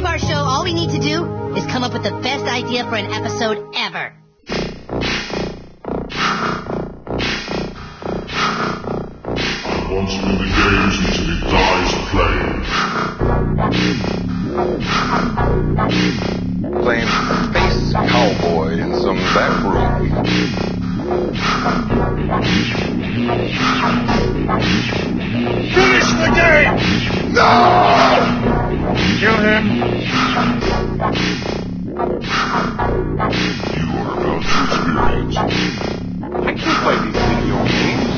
our show, all we need to do is come up with the best idea for an episode ever. I want to win the games until he dies playing. Playing space cowboy in some back room. Finish the game! No! Kill him! You are about to experience. I can't play these video games.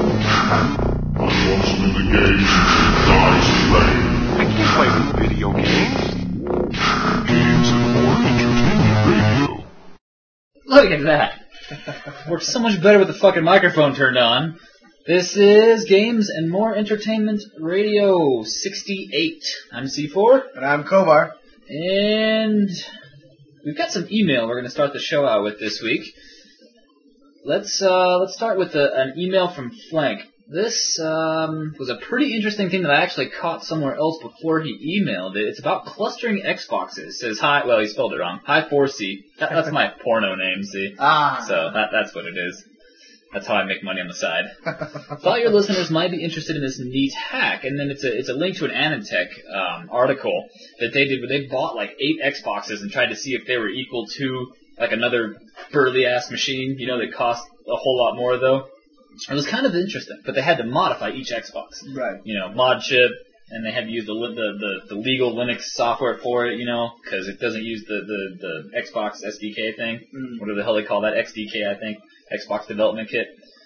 I want to win the games until he dies playing. I can't play these video games. Games and more entertainment radio. Look at that. Works so much better with the fucking microphone turned on. This is Games and More Entertainment Radio 68. I'm C4. And I'm Kovar. And we've got some email we're going to start the show out with this week. Let's start with an email from Flank. This was a pretty interesting thing that I actually caught somewhere else before he emailed it. It's about clustering Xboxes. It says, hi, well, he spelled it wrong. Hi 4C. That's my porno name, see? So that's what it is. That's how I make money on the side. Thought your listeners might be interested in this neat hack, and then it's a link to an Anantech article that they did where they bought like 8 Xboxes and tried to see if they were equal to like another burly ass machine, that cost a whole lot more though. It was kind of interesting, but they had to modify each Xbox. Right. Mod chip, and they had to use the legal Linux software for it, because it doesn't use the Xbox SDK thing, whatever the hell they call that, XDK, I think, Xbox Development Kit.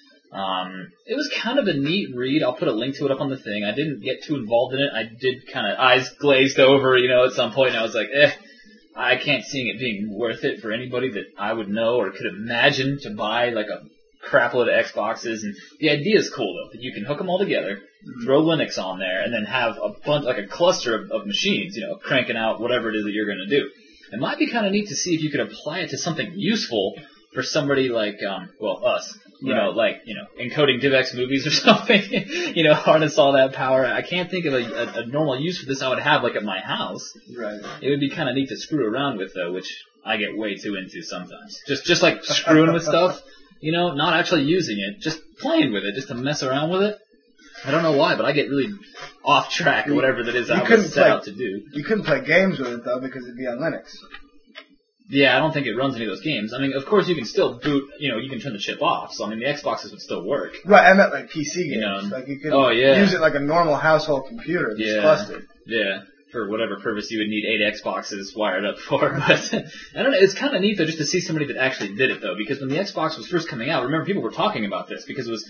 It was kind of a neat read. I'll put a link to it up on the thing. I didn't get too involved in it. I did kind of eyes glazed over, at some point, and I was like, I can't see it being worth it for anybody that I would know or could imagine to buy like a crapload of Xboxes. And the idea is cool though, that you can hook them all together, throw Linux on there, and then have a bunch, like a cluster of machines, cranking out whatever it is that you're going to do. It might be kind of neat to see if you could apply it to something useful for somebody like, us. Encoding DivX movies or something, harness all that power. I can't think of a normal use for this I would have like at my house. Right. It would be kind of neat to screw around with though, which I get way too into sometimes. Just like screwing with stuff, not actually using it, just playing with it, just to mess around with it. I don't know why, but I get really off track or whatever that is I was set out to do. You couldn't play games with it though because it'd be on Linux. Yeah, I don't think it runs any of those games. I mean, of course you can still boot, you can turn the chip off, so I mean the Xboxes would still work. Right, I meant like PC games. Like you could use it like a normal household computer, just clustered. Yeah, for whatever purpose you would need 8 Xboxes wired up for. But I don't know, it's kind of neat though just to see somebody that actually did it though, because when the Xbox was first coming out, remember people were talking about this because it was,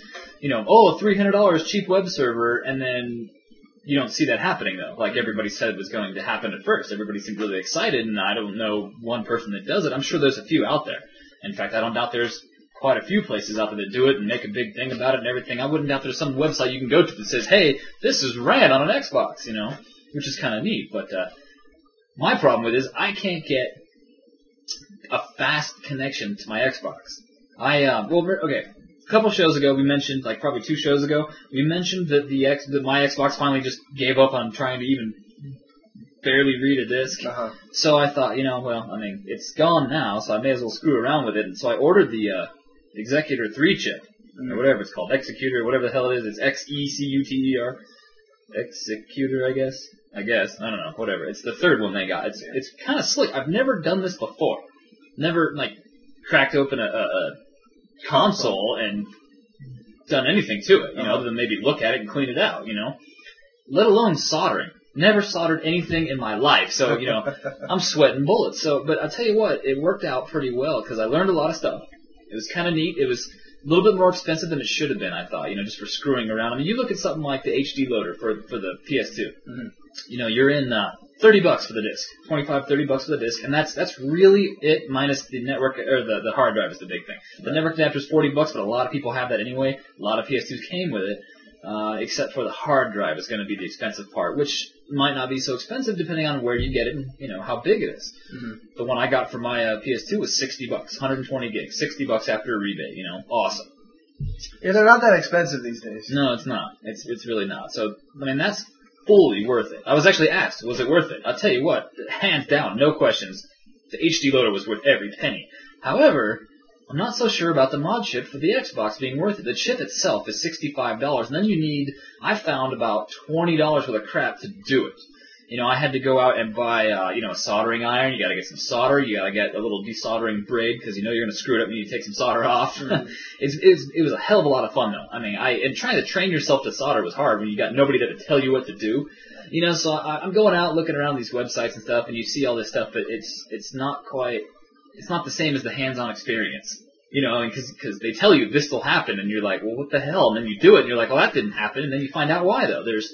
$300 cheap web server, and then you don't see that happening, though, like everybody said was going to happen at first. Everybody seemed really excited, and I don't know one person that does it. I'm sure there's a few out there. In fact, I don't doubt there's quite a few places out there that do it and make a big thing about it and everything. I wouldn't doubt there's some website you can go to that says, hey, this is ran on an Xbox, which is kind of neat. But my problem with it is I can't get a fast connection to my Xbox. A couple shows ago, we mentioned, like probably 2 shows ago, we mentioned that that my Xbox finally just gave up on trying to even barely read a disc. Uh-huh. So I thought, it's gone now, so I may as well screw around with it. And so I ordered the Executor 3 chip, or whatever it's called, Executor, whatever the hell it is. It's Xecuter. Executor, I guess. I don't know, whatever. It's the 3rd one they got. It's kind of slick. I've never done this before. Never, cracked open a console and done anything to it, other than maybe look at it and clean it out, let alone soldering. Never soldered anything in my life, so, I'm sweating bullets. But I'll tell you what, it worked out pretty well, because I learned a lot of stuff. It was kind of neat. It was a little bit more expensive than it should have been, I thought, just for screwing around. I mean, you look at something like the HD loader for the PS2. Mm-hmm. You're in $30 for the disc, $25-$30 for the disc, and that's really it minus the network or the hard drive is the big thing. The network adapter is $40, but a lot of people have that anyway. A lot of PS2s came with it, except for the hard drive is going to be the expensive part, which might not be so expensive depending on where you get it and how big it is. Mm-hmm. The one I got for my PS2 was $60, 120 gigs, $60 after a rebate. Awesome. Yeah, they're not that expensive these days. No, it's not. It's really not. So I mean that's fully worth it. I was actually asked, was it worth it? I'll tell you what, hands down, no questions. The HD loader was worth every penny. However, I'm not so sure about the mod chip for the Xbox being worth it. The chip itself is $65, and then you need, I found about $20 worth of crap to do it. You know, I had to go out and buy, a soldering iron. You gotta get some solder. You gotta get a little desoldering braid, because you know you're gonna screw it up when you take some solder off. Mm-hmm. It was a hell of a lot of fun, though. I mean, and trying to train yourself to solder was hard when you got nobody there to tell you what to do. You know, so I'm going out looking around these websites and stuff, and you see all this stuff, but it's not the same as the hands-on experience. You know, because they tell you this will happen, and you're like, well, what the hell? And then you do it, and you're like, well, that didn't happen, and then you find out why, though. There's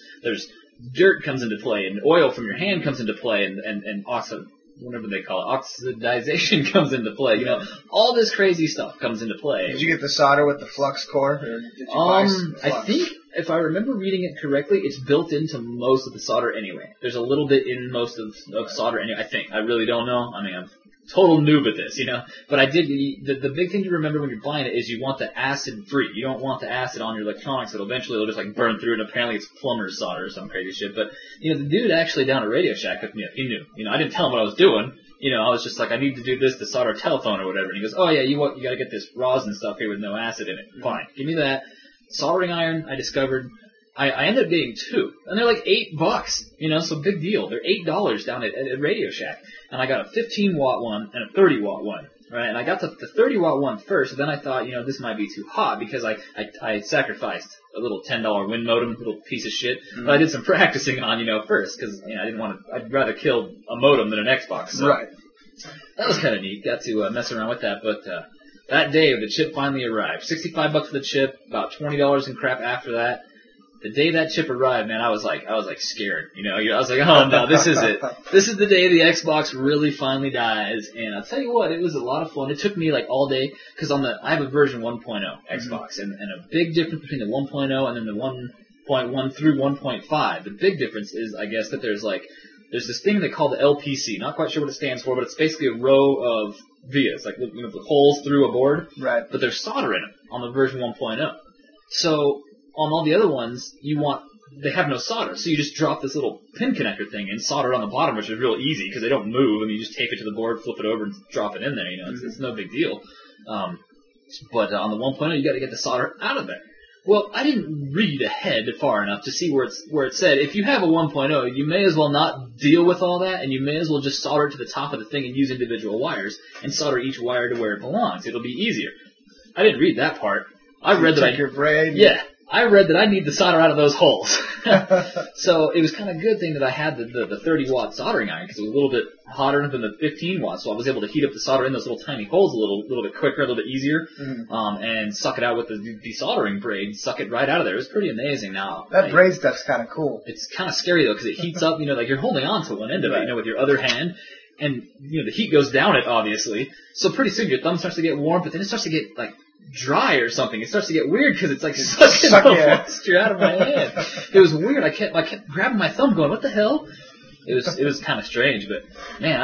dirt comes into play, and oil from your hand comes into play, and whatever they call it, oxidization comes into play. You know, all this crazy stuff comes into play. Did you get the solder with the flux core, or did you buy some flux? I think, if I remember reading it correctly, it's built into most of the solder anyway. There's a little bit in most of solder anyway, I think. I really don't know. I mean, I'm total noob at this, you know. But I did, the big thing to remember when you're buying it is you want the acid free. You don't want the acid on your electronics. It'll eventually just like burn through, and apparently it's plumber's solder or some crazy shit. But, you know, the dude actually down at Radio Shack hooked me up. He knew. You know, I didn't tell him what I was doing. You know, I was just like, I need to do this to solder a telephone or whatever. And he goes, oh yeah, you gotta get this rosin stuff here with no acid in it. Fine. Give me that. Soldering iron, I discovered. I ended up getting 2, and they're like $8, you know, so big deal. They're $8 down at Radio Shack, and I got a 15-watt one and a 30-watt one, right? And I got the 30-watt one first, and then I thought, you know, this might be too hot because I sacrificed a little $10 wind modem, little piece of shit, but I did some practicing on, you know, first because you know, I'd rather kill a modem than an Xbox. So right. That was kind of neat. Got to mess around with that, but that day the chip finally arrived. $65 for the chip, about $20 in crap after that. The day that chip arrived, man, I was like scared. You know, I was like, oh no, this is it. This is the day the Xbox really finally dies. And I'll tell you what, it was a lot of fun. It took me like all day because I have a version 1.0 Xbox, and a big difference between the 1.0 and then the 1.1 through 1.5. The big difference is, I guess, that there's this thing they call the LPC. Not quite sure what it stands for, but it's basically a row of vias, like, you know, the holes through a board. Right. But there's solder in them on the version 1.0. So on all the other ones, they have no solder, so you just drop this little pin connector thing and solder on the bottom, which is real easy because they don't move, and you just tape it to the board, flip it over, and drop it in there. You know, it's no big deal. But on the 1.0, you got to get the solder out of there. Well, I didn't read ahead far enough to see where it said if you have a 1.0, you may as well not deal with all that, and you may as well just solder it to the top of the thing and use individual wires and solder each wire to where it belongs. It'll be easier. I didn't read that part. I read that your brain. Yeah. I read that I need the solder out of those holes. So it was kind of a good thing that I had the 30-watt soldering iron because it was a little bit hotter than the 15-watt, so I was able to heat up the solder in those little tiny holes a little bit quicker, a little bit easier, and suck it out with the desoldering braid, suck it right out of there. It was pretty amazing. Now that braid stuff's kind of cool. It's kind of scary though because it heats up. You know, like you're holding on to one end of it, you know, with your other hand. And, you know, the heat goes down it, obviously. So pretty soon your thumb starts to get warm, but then it starts to get, like, dry or something. It starts to get weird because it's, like, sucking the moisture out of my hand. It was weird. I kept grabbing my thumb going, what the hell? It was kind of strange, but, man,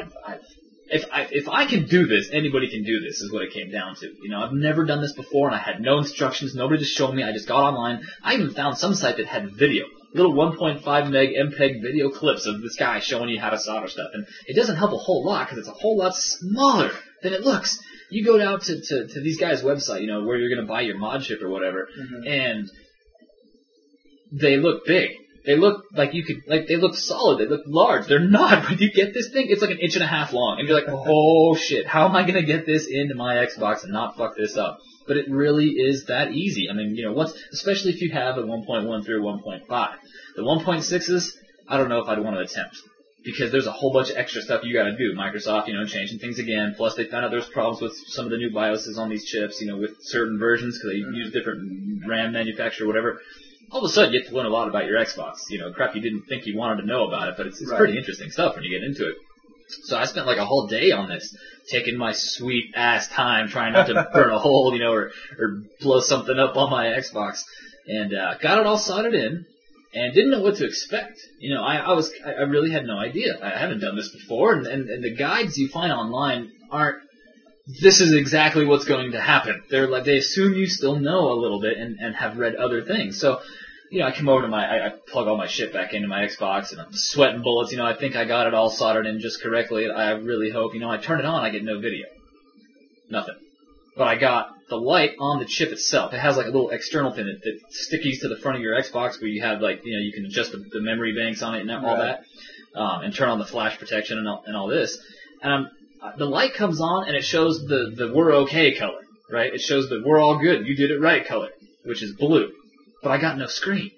if I can do this, anybody can do this, is what it came down to. You know, I've never done this before, and I had no instructions. Nobody to show me. I just got online. I even found some site that had video. Little 1.5 meg MPEG video clips of this guy showing you how to solder stuff. And it doesn't help a whole lot because it's a whole lot smaller than it looks. You go down to these guys' website, you know, where you're going to buy your mod chip or whatever, and they look big. They look like they look solid. They look large. They're not. When you get this thing, it's like 1.5 inches long. And you're like, oh shit, how am I going to get this into my Xbox and not fuck this up? But it really is that easy. I mean, you know, especially if you have a 1.1 through 1.5. The 1.6s, I don't know if I'd want to attempt. Because there's a whole bunch of extra stuff you got to do. Microsoft, you know, changing things again. Plus, they found out there's problems with some of the new BIOSes on these chips, you know, with certain versions because they use different RAM manufacturer or whatever. All of a sudden, you get to learn a lot about your Xbox. You know, crap you didn't think you wanted to know about it, but it's pretty interesting stuff when you get into it. So I spent like a whole day on this, taking my sweet ass time trying not to burn a hole, you know, or blow something up on my Xbox, and got it all soldered in, and didn't know what to expect. You know, I really had no idea. I haven't done this before, and the guides you find online aren't. This is exactly what's going to happen. They're like they assume you still know a little bit and have read other things. So I come over to I plug all my shit back into my Xbox, and I'm sweating bullets. I think I got it all soldered in just correctly. I really hope. I turn it on, I get no video. Nothing. But I got the light on the chip itself. It has like a little external thing that stickies to the front of your Xbox where you have like, you can adjust the memory banks on it and all that, and turn on the flash protection and all this. And the light comes on and it shows the we're okay color, right? It shows the we're all good, you did it right color, which is blue. But I got no screen.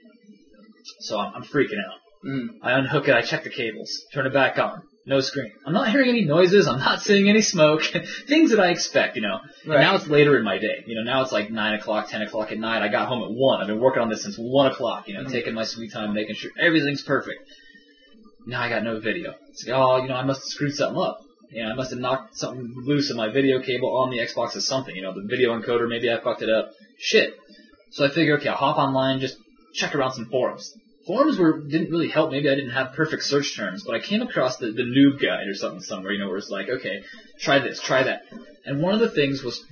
So I'm freaking out. I unhook it, I check the cables, turn it back on. No screen. I'm not hearing any noises. I'm not seeing any smoke. Things that I expect, Right. And now it's later in my day. Now it's like 9 o'clock, 10 o'clock at night. I got home at 1. I've been working on this since 1 o'clock, taking my sweet time, making sure everything's perfect. Now I got no video. It's like, I must have screwed something up. I must have knocked something loose in my video cable on the Xbox or something. The video encoder, maybe I fucked it up. Shit. So I figure, okay, I'll hop online, just check around some forums. Forums didn't really help. Maybe I didn't have perfect search terms, but I came across the noob guide or something somewhere, where it's like, okay, try this, try that. And one of the things was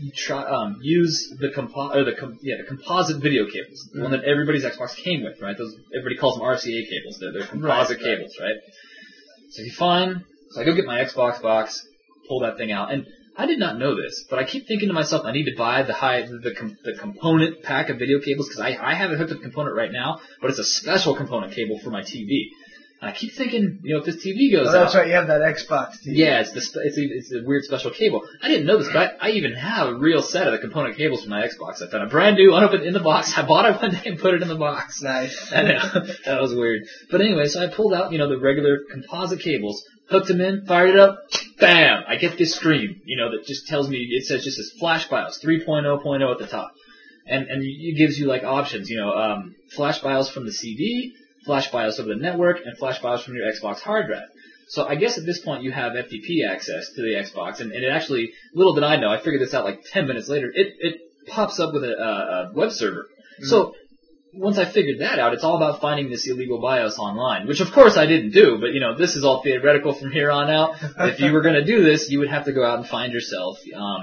use the composite video cables, the one that everybody's Xbox came with, right? Everybody calls them RCA cables. They're composite cables, right? So so I go get my Xbox box, pull that thing out, and I did not know this, but I keep thinking to myself, I need to buy the component pack of video cables because I have it hooked up to the component right now, but it's a special component cable for my TV. And I keep thinking, if this TV goes out. That's right, you have that Xbox TV. Yeah, it's a weird special cable. I didn't know this, but I even have a real set of the component cables for my Xbox. I found a brand new, unopened in the box. I bought it one day and put it in the box. Nice. I know, that was weird. But anyway, so I pulled out, the regular composite cables, hooked them in, fired it up, bam! I get this screen, that just tells me, it says just as Flash BIOS, 3.0.0 at the top. And it gives you like options, Flash BIOS from the CD, Flash BIOS over the network, and Flash BIOS from your Xbox hard drive. So I guess at this point you have FTP access to the Xbox, and it actually, little did I know, I figured this out like 10 minutes later, it pops up with a web server. So once I figured that out, it's all about finding this illegal BIOS online, which of course I didn't do, but this is all theoretical from here on out. If you were going to do this, you would have to go out and find yourself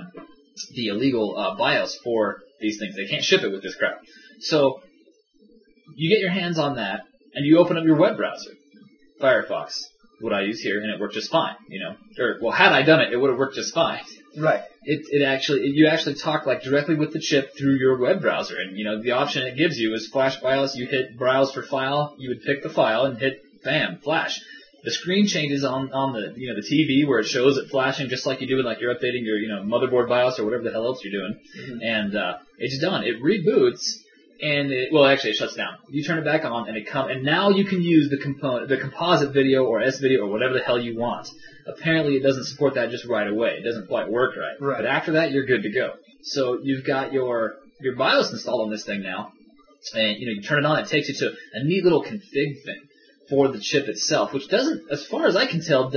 the illegal BIOS for these things. They can't ship it with this crap. So you get your hands on that, and you open up your web browser, Firefox, what I use here, and it worked just fine, had I done it, it would have worked just fine. Right. You actually talk like directly with the chip through your web browser, and the option it gives you is Flash BIOS. You hit browse for file, you would pick the file and hit bam, flash. The screen changes on the the TV where it shows it flashing just like you do when like you're updating your motherboard BIOS or whatever the hell else you're doing, and it's done. It reboots. And it shuts down. You turn it back on, and now you can use the composite video or S video or whatever the hell you want. Apparently, it doesn't support that just right away. It doesn't quite work right. But after that, you're good to go. So you've got your BIOS installed on this thing now, and you turn it on. It takes you to a neat little config thing for the chip itself, which doesn't, as far as I can tell,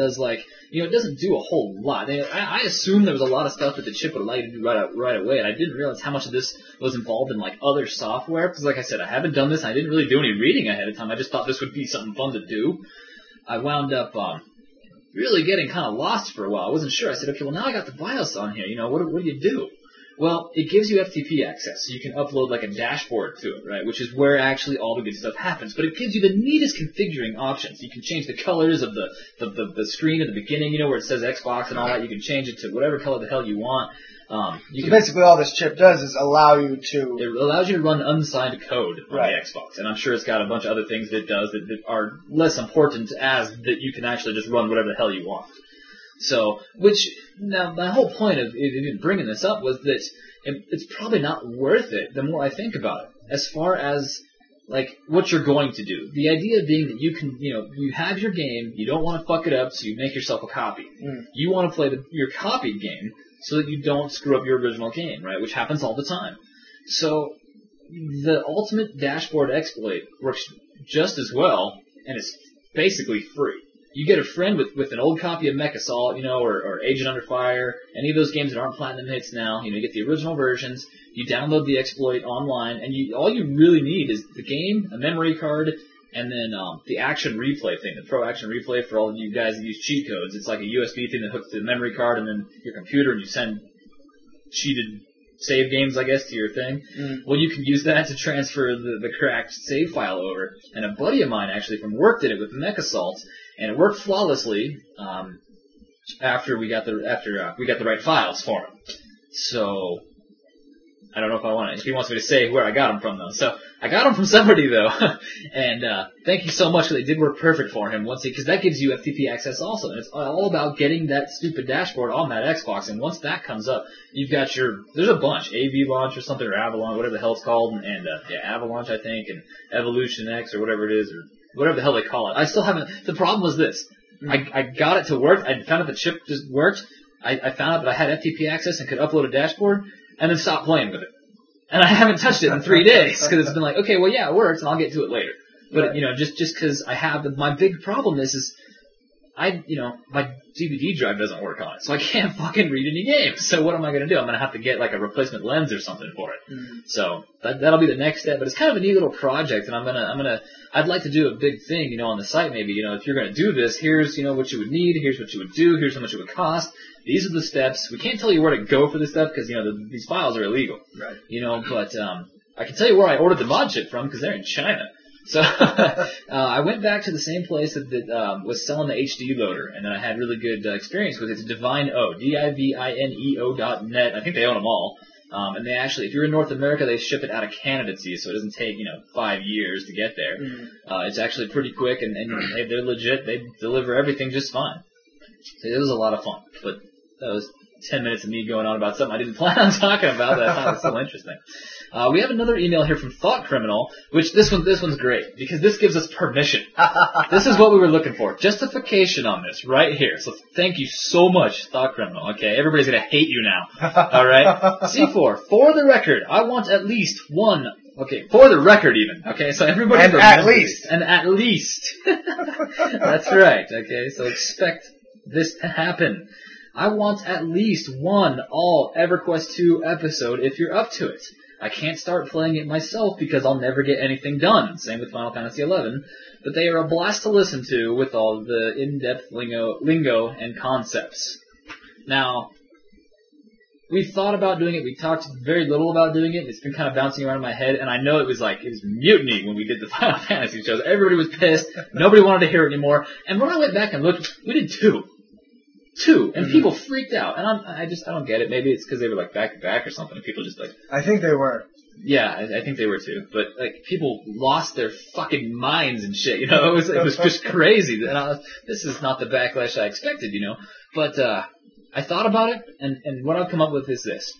it doesn't do a whole lot. I assumed there was a lot of stuff that the chip would allow you to do right away, and I didn't realize how much of this was involved in like other software, because like I said, I haven't done this, and I didn't really do any reading ahead of time. I just thought this would be something fun to do. I wound up really getting kind of lost for a while. I wasn't sure. I said, okay, well now I got the BIOS on here, what do you do? Well, it gives you FTP access, so you can upload like a dashboard to it, right? Which is where actually all the good stuff happens. But it gives you the neatest configuring options. You can change the colors of the screen at the beginning, where it says Xbox and all that. You can change it to whatever color the hell you want. Basically all this chip does is allow you to... It allows you to run unsigned code on the Xbox. And I'm sure it's got a bunch of other things that it does that are less important as that you can actually just run whatever the hell you want. So, now my whole point of even bringing this up was that it's probably not worth it the more I think about it, as far as, like, what you're going to do. The idea being that you can, you have your game, you don't want to fuck it up, so you make yourself a copy. You want to play your copied game so that you don't screw up your original game, right, which happens all the time. So, the ultimate dashboard exploit works just as well, and it's basically free. You get a friend with an old copy of Mech Assault, or Agent Under Fire, any of those games that aren't platinum hits now, you get the original versions, you download the exploit online, and all you really need is the game, a memory card, and then the action replay thing, the Pro Action Replay for all of you guys that use cheat codes. It's like a USB thing that hooks to the memory card and then your computer, and you send cheated save games, I guess, to your thing. Well, you can use that to transfer the cracked save file over. And a buddy of mine actually from work did it with MechAssault, and it worked flawlessly after we got the right files for him. So I don't know if he wants me to say where I got them from, though. So I got them from somebody, though. And thank you so much, because they did work perfect for him. Because that gives you FTP access also. And it's all about getting that stupid dashboard on that Xbox. And once that comes up, you've got there's a bunch. AV Launch or something, or Avalon, whatever the hell it's called. And Avalanche, I think, and Evolution X, or whatever it is, or whatever the hell they call it. I still haven't. The problem was this. I got it to work. I found out the chip just worked. I found out that I had FTP access and could upload a dashboard, and then stopped playing with it. And I haven't touched it in 3 days, because it's been like, okay, well, yeah, it works, and I'll get to it later. But, just because I have, my big problem is my DVD drive doesn't work on it, so I can't fucking read any games. So what am I going to do? I'm going to have to get, like, a replacement lens or something for it. So that'll be the next step, but it's kind of a neat little project, and I'd like to do a big thing, on the site maybe, if you're going to do this, here's, what you would need, here's what you would do, here's how much it would cost. These are the steps. We can't tell you where to go for this stuff because, these files are illegal. Right. But I can tell you where I ordered the mod chip from because they're in China. So I went back to the same place that was selling the HD loader, and I had really good experience with it. It's Divine.o, DIVINEO.net. I think they own them all. And they actually, if you're in North America, they ship it out of Canada to you, so it doesn't take, 5 years to get there. It's actually pretty quick, and they're legit. They deliver everything just fine. So it was a lot of fun, but that was 10 minutes of me going on about something I didn't plan on talking about that I thought was so interesting. We have another email here from Thought Criminal, which this one's great, because this gives us permission. This is what we were looking for. Justification on this, right here. So thank you so much, Thought Criminal. Okay, everybody's gonna hate you now. Alright? C4, for the record, I want at least one. Okay, for the record even. Okay, so everybody and at least. And at least. That's right. Okay, so expect this to happen. I want at least one all EverQuest 2 episode if you're up to it. I can't start playing it myself because I'll never get anything done. Same with Final Fantasy XI. But they are a blast to listen to with all the in-depth lingo and concepts. Now, we've thought about doing it. We talked very little about doing it. It's been kind of bouncing around in my head. And I know it was mutiny when we did the Final Fantasy shows. Everybody was pissed. Nobody wanted to hear it anymore. And when I went back and looked, we did two. And people freaked out, and I don't get it. Maybe it's because they were back to back or something. And people just I think they were. Yeah, I think they were too. But people lost their fucking minds and shit. It was just crazy. And this is not the backlash I expected. But I thought about it, and what I've come up with is this: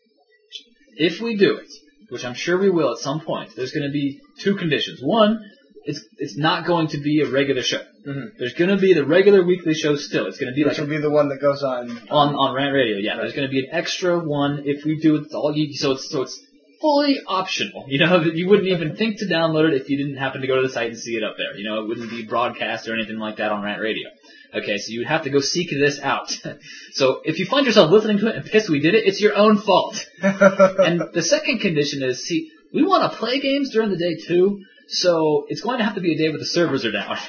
if we do it, which I'm sure we will at some point, there's going to be two conditions. One, it's not going to be a regular show. There's going to be the regular weekly show still. It's going to be which will be the one that goes on Rant Radio. Yeah, right. There's going to be an extra one if we do it all. So it's fully optional. You wouldn't even think to download it if you didn't happen to go to the site and see it up there. It wouldn't be broadcast or anything like that on Rant Radio. Okay, so you would have to go seek this out. So if you find yourself listening to it and pissed we did it, it's your own fault. And the second condition is, we want to play games during the day too. So it's going to have to be a day where the servers are down.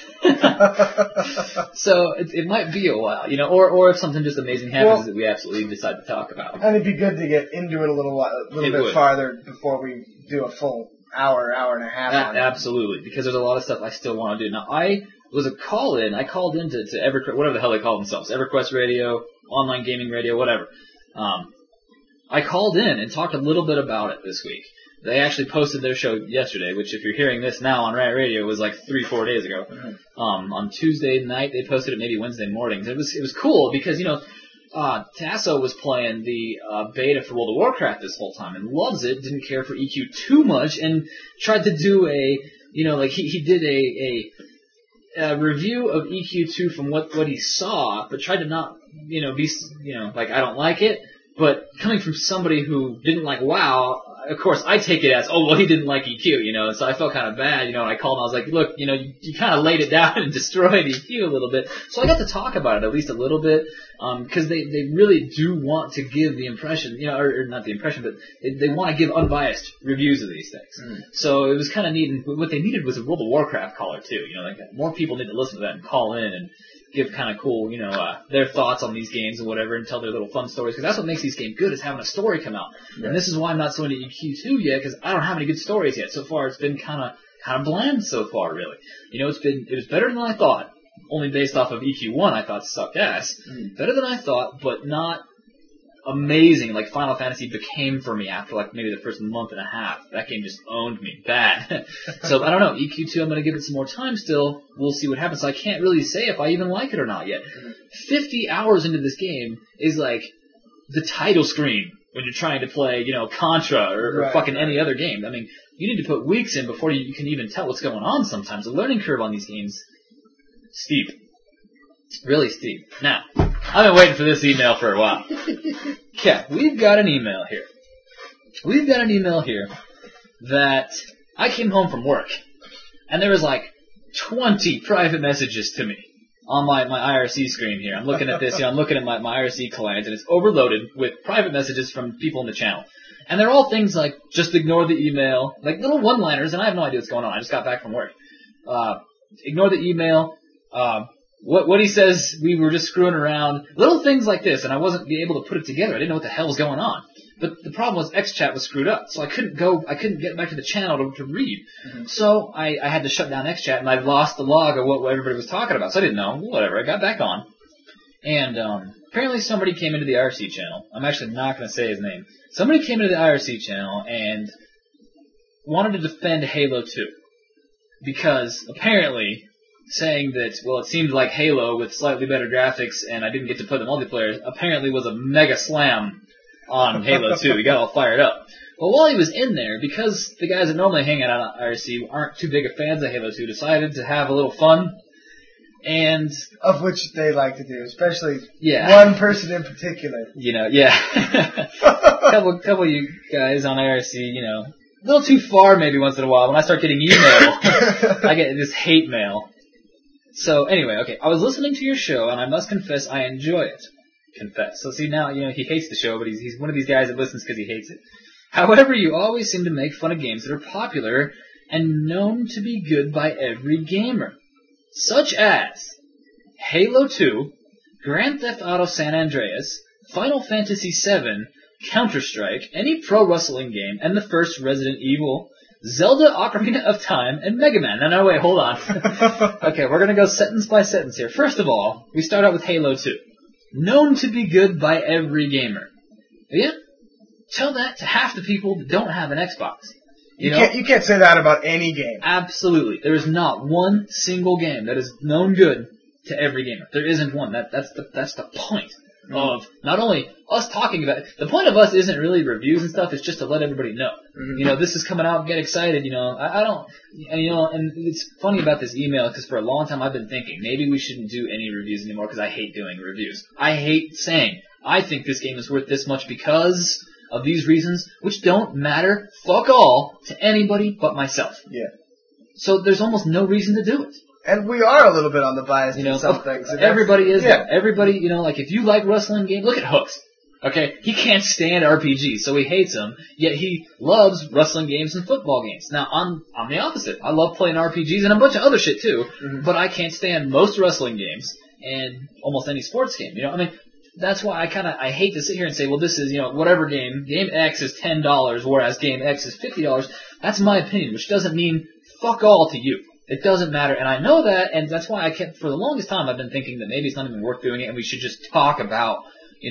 So it might be a while, or if something just amazing happens that we absolutely decide to talk about. And it'd be good to get into it a little bit farther before we do a full hour and a half on it. Absolutely, because there's a lot of stuff I still want to do. Now, I was a call-in. I called in to EverQuest, whatever the hell they call themselves, EverQuest Radio, Online Gaming Radio, whatever. I called in and talked a little bit about it this week. They actually posted their show yesterday, which if you're hearing this now on Rant Radio was 3-4 days ago. On Tuesday night they posted it, maybe Wednesday mornings. It was cool because, Tasso was playing the beta for World of Warcraft this whole time and loves it, didn't care for EQ too much, and tried to do he did a review of EQ2 from what he saw, but tried to not, be, I don't like it, but coming from somebody who didn't like WoW, of course, I take it as, he didn't like EQ, and so I felt kind of bad, and I called him, I was like, look, you kind of laid it down and destroyed EQ a little bit. So I got to talk about it at least a little bit, because they really do want to give the impression, or not the impression, but they want to give unbiased reviews of these things. So it was kind of neat, and what they needed was a World of Warcraft caller too, more people need to listen to that and call in, and give kind of cool, their thoughts on these games and whatever, and tell their little fun stories, because that's what makes these games good, is having a story come out. Yeah. And this is why I'm not so into EQ2 yet, because I don't have any good stories yet. So far, it's been kind of bland so far, really. It was better than I thought. Only based off of EQ1, I thought sucked ass. Better than I thought, but not amazing like Final Fantasy became for me after like maybe the first month and a half. That game just owned me bad. So I don't know, EQ2, I'm going to give it some more time still. We'll see what happens. So I can't really say if I even like it or not yet. 50 hours into this game is like the title screen when you're trying to play, Contra or fucking any other game. I mean, you need to put weeks in before you can even tell what's going on sometimes. The learning curve on these games, steep. Really steep. Now, I've been waiting for this email for a while. Okay, we've got an email here. That I came home from work, and there was like 20 private messages to me on my IRC screen here. I'm looking at this, I'm looking at my IRC client, and it's overloaded with private messages from people in the channel. And they're all things like, just ignore the email, like little one-liners, and I have no idea what's going on. I just got back from work. Ignore the email, what he says, we were just screwing around, little things like this, and I wasn't able to put it together. I didn't know what the hell was going on. But the problem was XChat was screwed up, so I couldn't get back to the channel to read. Mm-hmm. So I had to shut down XChat, and I lost the log of what everybody was talking about, so I didn't know. Whatever, I got back on. And apparently somebody came into the IRC channel. I'm actually not going to say his name. Somebody came into the IRC channel and wanted to defend Halo 2. Because apparently saying that, well, it seemed like Halo with slightly better graphics and I didn't get to play the multiplayer, apparently was a mega slam on Halo 2. He got all fired up. Well, while he was in there, because the guys that normally hang out on IRC aren't too big of fans of Halo 2, decided to have a little fun. And of which they like to do, especially one person in particular. couple of you guys on IRC, a little too far maybe once in a while. When I start getting email, I get this hate mail. So anyway, okay, I was listening to your show, and I must confess I enjoy it. So see now, he hates the show, but he's one of these guys that listens because he hates it. However, you always seem to make fun of games that are popular and known to be good by every gamer. Such as Halo 2, Grand Theft Auto San Andreas, Final Fantasy VII, Counter-Strike, any pro wrestling game, and the first Resident Evil, Zelda Ocarina of Time, and Mega Man. No, wait, hold on. Okay, we're going to go sentence by sentence here. First of all, we start out with Halo 2. Known to be good by every gamer. Yeah? Tell that to half the people that don't have an Xbox. You can't say that about any game. Absolutely. There is not one single game that is known good to every gamer. There isn't one. That's the point of not only us talking about it. The point of us isn't really reviews and stuff. It's just to let everybody know. Mm-hmm. This is coming out. Get excited. I don't. And it's funny about this email because for a long time I've been thinking maybe we shouldn't do any reviews anymore because I hate doing reviews. I hate saying I think this game is worth this much because of these reasons, which don't matter fuck all to anybody but myself. Yeah. So there's almost no reason to do it. And we are a little bit on the bias in some things. Everybody is. Yeah. Everybody, like if you like wrestling games, look at Hooks. Okay? He can't stand RPGs, so he hates them, yet he loves wrestling games and football games. Now, I'm the opposite. I love playing RPGs and a bunch of other shit too, but I can't stand most wrestling games and almost any sports game. That's why I hate to sit here and say, well, this is, whatever game X is $10, whereas game X is $50. That's my opinion, which doesn't mean fuck all to you. It doesn't matter, and I know that, and that's why for the longest time, I've been thinking that maybe it's not even worth doing it, and we should just talk about,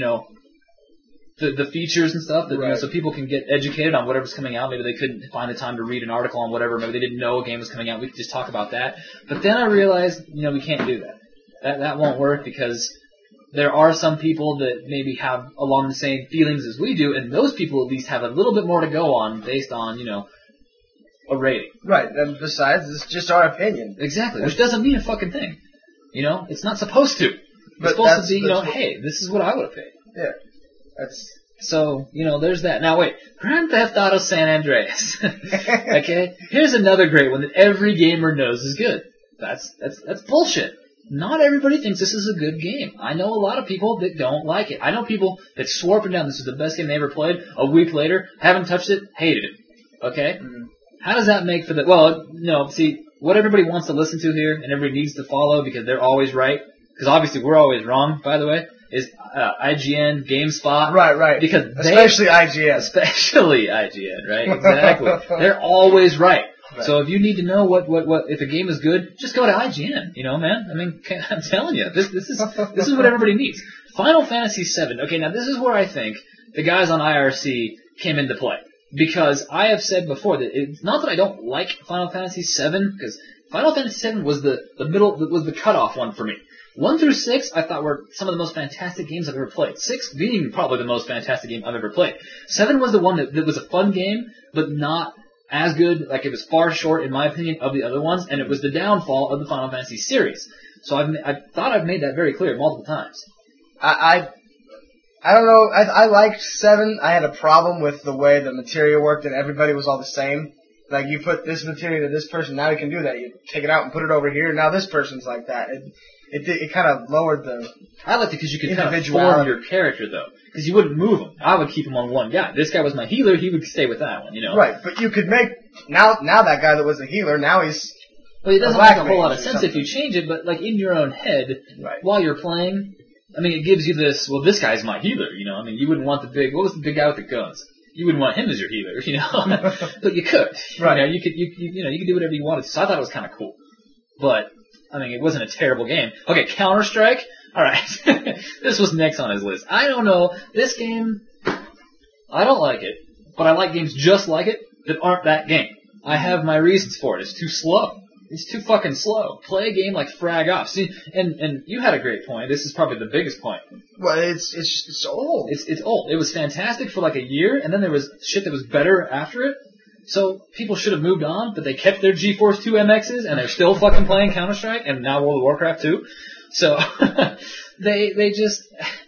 the features and stuff, that, so people can get educated on whatever's coming out. Maybe they couldn't find the time to read an article on whatever. Maybe they didn't know a game was coming out. We could just talk about that. But then I realized, we can't do that. That won't work because there are some people that maybe have along the same feelings as we do, and those people at least have a little bit more to go on based on, a rating. Right, and besides, it's just our opinion. Exactly, which doesn't mean a fucking thing. It's not supposed to. It's supposed to be, hey, this is what I would have paid. Yeah. So, there's that. Now wait, Grand Theft Auto San Andreas. Okay? Here's another great one that every gamer knows is good. That's bullshit. Not everybody thinks this is a good game. I know a lot of people that don't like it. I know people that swore up and down this is the best game they ever played. A week later, haven't touched it, hated it. Okay? Mm-hmm. How does that make for the... Well, see, what everybody wants to listen to here, and everybody needs to follow because they're always right, because obviously we're always wrong, by the way, is IGN, GameSpot. Right. Because especially IGN. Especially IGN, right? Exactly. They're always right. So if you need to know what if a game is good, just go to IGN. You know, man. I mean, I'm telling you, this is what everybody needs. Final Fantasy VII. Okay, now this is where I think the guys on IRC came into play, because I have said before that it's not that I don't like Final Fantasy VII, because Final Fantasy VII was the cutoff one for me. 1 through 6 I thought were some of the most fantastic games I've ever played. 6 being probably the most fantastic game I've ever played. 7 was the one that was a fun game, but not as good. Like, it was far short, in my opinion, of the other ones, and it was the downfall of the Final Fantasy series. So I thought I've made that very clear multiple times. I don't know. I liked 7. I had a problem with the way the material worked, and everybody was all the same. Like, you put this material to this person, now you can do that. You take it out and put it over here, now this person's like that. It kind of lowered the I liked it because you could kind of form your character, though. Because you wouldn't move him. I would keep him on one guy. This guy was my healer, he would stay with that one, you know? Right, but you could make... Now that guy that was a healer, now he's... Well, it doesn't make a whole lot of sense if you change it, but, like, in your own head, while you're playing, I mean, it gives you this, well, this guy's my healer, you know? I mean, you wouldn't want what was the big guy with the guns? You wouldn't want him as your healer, you know? But you could. Right. You know, you could do whatever you wanted. So I thought it was kind of cool. But, I mean, it wasn't a terrible game. Okay, Counter-Strike. All right. This was next on his list. I don't know. This game, I don't like it. But I like games just like it that aren't that game. I have my reasons for it. It's too slow. It's too fucking slow. Play a game like Frag Off. See, and you had a great point. This is probably the biggest point. Well, it's old. It's old. It was fantastic for like a year, and then there was shit that was better after it. So people should have moved on, but they kept their GeForce 2 MXs, and they're still fucking playing Counter-Strike, and now World of Warcraft 2. So they just...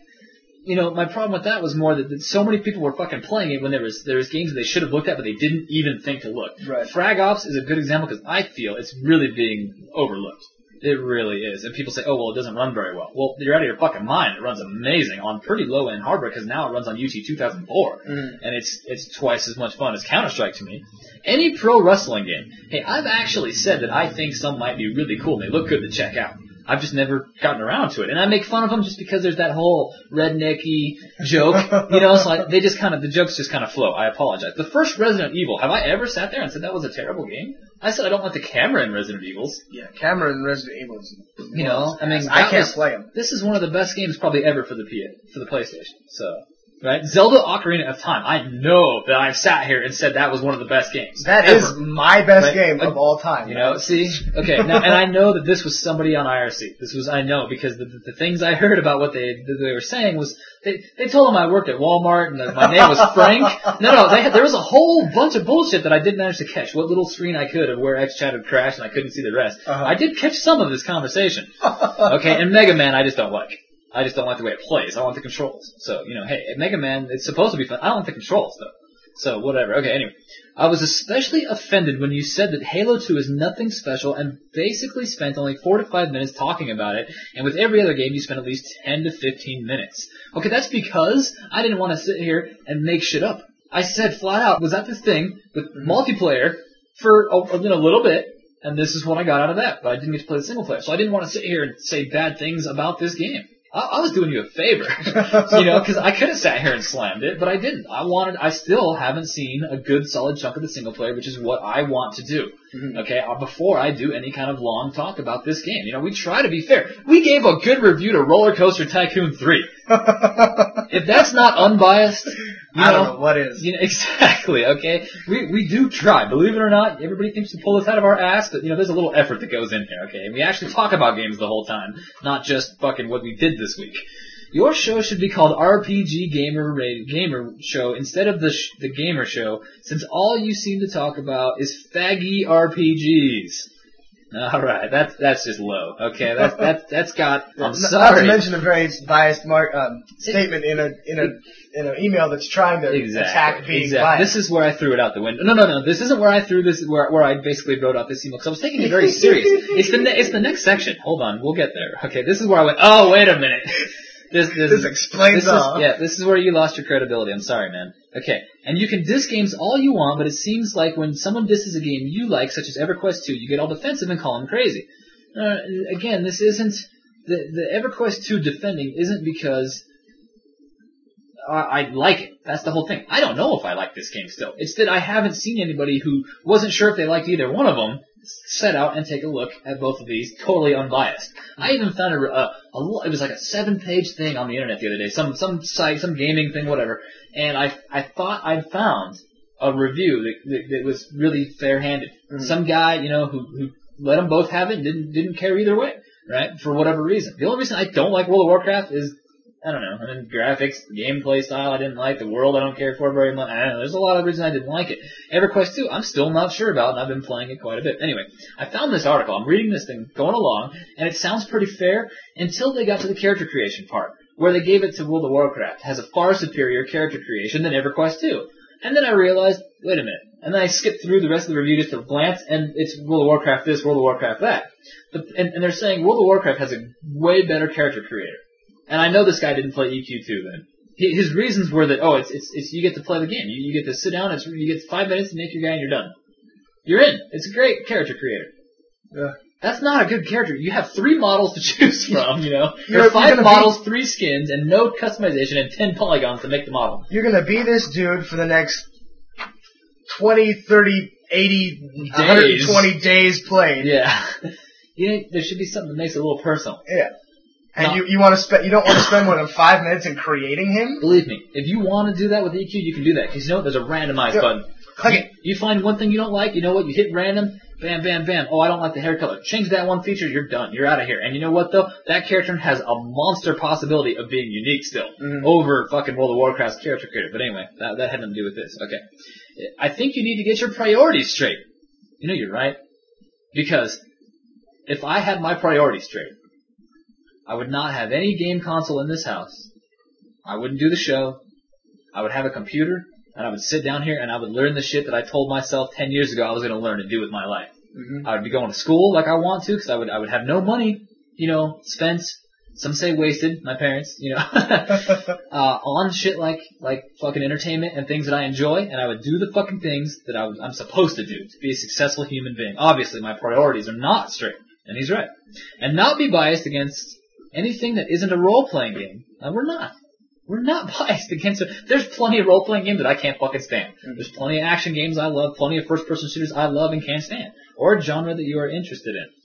You know, my problem with that was more that so many people were fucking playing it when there was games that they should have looked at, but they didn't even think to look. Right. Frag Ops is a good example because I feel it's really being overlooked. It really is. And people say, oh, well, it doesn't run very well. Well, you're out of your fucking mind. It runs amazing on pretty low-end hardware because now it runs on UT 2004. And it's twice as much fun as Counter-Strike to me. Any pro wrestling game. Hey, I've actually said that I think some might be really cool and they look good to check out. I've just never gotten around to it. And I make fun of them just because there's that whole rednecky joke, you know, so the jokes just kind of flow. I apologize. The first Resident Evil, have I ever sat there and said that was a terrible game? I said I don't like the camera in Resident Evils. Yeah, camera in Resident Evil is... You know, I mean... I can't play them. This is one of the best games probably ever for the PlayStation, so... Right? Zelda Ocarina of Time. I know that I've sat here and said that was one of the best games. That ever. Is my best game of all time. You know, see? Okay, now, and I know that this was somebody on IRC. I know, because the things I heard about what they were saying was, they told them I worked at Walmart and that my name was Frank. No, there was a whole bunch of bullshit that I didn't manage to catch. What little screen I could of where XChat had crashed and I couldn't see the rest. I did catch some of this conversation. Okay, and Mega Man I just don't like. I just don't like the way it plays. I want the controls. So, you know, hey, Mega Man, it's supposed to be fun. I don't want the controls, though. So, whatever. Okay, anyway. I was especially offended when you said that Halo 2 is nothing special and basically spent only 4 to 5 minutes talking about it, and with every other game you spent at least 10 to 15 minutes. Okay, that's because I didn't want to sit here and make shit up. I said flat out, was at this thing with multiplayer for a little bit, and this is what I got out of that, but I didn't get to play the single player. So I didn't want to sit here and say bad things about this game. I was doing you a favor, you know, because I could have sat here and slammed it, but I didn't. I still haven't seen a good solid chunk of the single player, which is what I want to do. Okay, before I do any kind of long talk about this game. You know, we try to be fair. We gave a good review to Roller Coaster Tycoon 3. If that's not unbiased, I don't know what is. You know, exactly, okay? We do try. Believe it or not, everybody thinks we pull this out of our ass, but, you know, there's a little effort that goes in here, okay? And we actually talk about games the whole time, not just fucking what we did this week. Your show should be called RPG Gamer Show instead of the Gamer Show, since all you seem to talk about is faggy RPGs. All right, that's just low. Okay, that's got. I'm sorry. Not to mention a very biased statement in an email that's trying to attack being biased. This is where I threw it out the window. No. This isn't where I threw this. Where I basically wrote out this email because I was taking it very serious. It's the next section. Hold on, we'll get there. Okay, this is where I went. Oh, wait a minute. This explains all. This is where you lost your credibility. I'm sorry, man. Okay, and you can diss games all you want, but it seems like when someone disses a game you like, such as EverQuest 2, you get all defensive and call them crazy. Again, this isn't the EverQuest 2 defending isn't because I like it. That's the whole thing. I don't know if I like this game still. It's that I haven't seen anybody who wasn't sure if they liked either one of them set out and take a look at both of these totally unbiased. I even found it was like a 7-page thing on the internet the other day, some site, some gaming thing, whatever, and I thought I'd found a review that was really fair-handed. Mm-hmm. Some guy, who let them both have it and didn't care either way, right? For whatever reason. The only reason I don't like World of Warcraft is, I don't know, graphics, gameplay style I didn't like, the world I don't care for very much. I don't know, there's a lot of reasons I didn't like it. EverQuest 2, I'm still not sure about, and I've been playing it quite a bit. Anyway, I found this article, I'm reading this thing, going along, and it sounds pretty fair until they got to the character creation part, where they gave it to World of Warcraft. It has a far superior character creation than EverQuest 2. And then I realized, wait a minute, and then I skipped through the rest of the review just to glance, and it's World of Warcraft this, World of Warcraft that. And they're saying World of Warcraft has a way better character creator. And I know this guy didn't play EQ2 then. His reasons were that, it's you get to play the game. You get to sit down, you get 5 minutes to make your guy and you're done. You're in. It's a great character creator. Yeah. That's not a good character. You have 3 models to choose from, There's 5 models, 3 skins, and no customization, and 10 polygons to make the model. You're gonna be this dude for the next 20, 30, 80, 120 days played. Yeah. There should be something that makes it a little personal. Yeah. And you want to spend, you don't want to spend more than 5 minutes in creating him? Believe me, if you want to do that with EQ, you can do that. Because there's a randomize button. Click it. You find one thing you don't like, you know what, you hit random, bam, bam, bam. Oh, I don't like the hair color. Change that one feature, you're done. You're out of here. And you know what, though? That character has a monster possibility of being unique still. Mm-hmm. Over fucking World of Warcraft's character creator. But anyway, that had nothing to do with this. Okay. I think you need to get your priorities straight. You're right. Because if I had my priorities straight, I would not have any game console in this house. I wouldn't do the show. I would have a computer, and I would sit down here, and I would learn the shit that I told myself 10 years ago I was going to learn and do with my life. Mm-hmm. I would be going to school like I want to, because I would have no money, spent, some say wasted, my parents, on shit like fucking entertainment and things that I enjoy, and I would do the fucking things that I'm supposed to do to be a successful human being. Obviously, my priorities are not straight, and he's right. And not be biased against anything that isn't a role-playing game. We're not. We're not biased against it. There's plenty of role-playing games that I can't fucking stand. Mm-hmm. There's plenty of action games I love, plenty of first-person shooters I love and can't stand. Or a genre that you are interested in.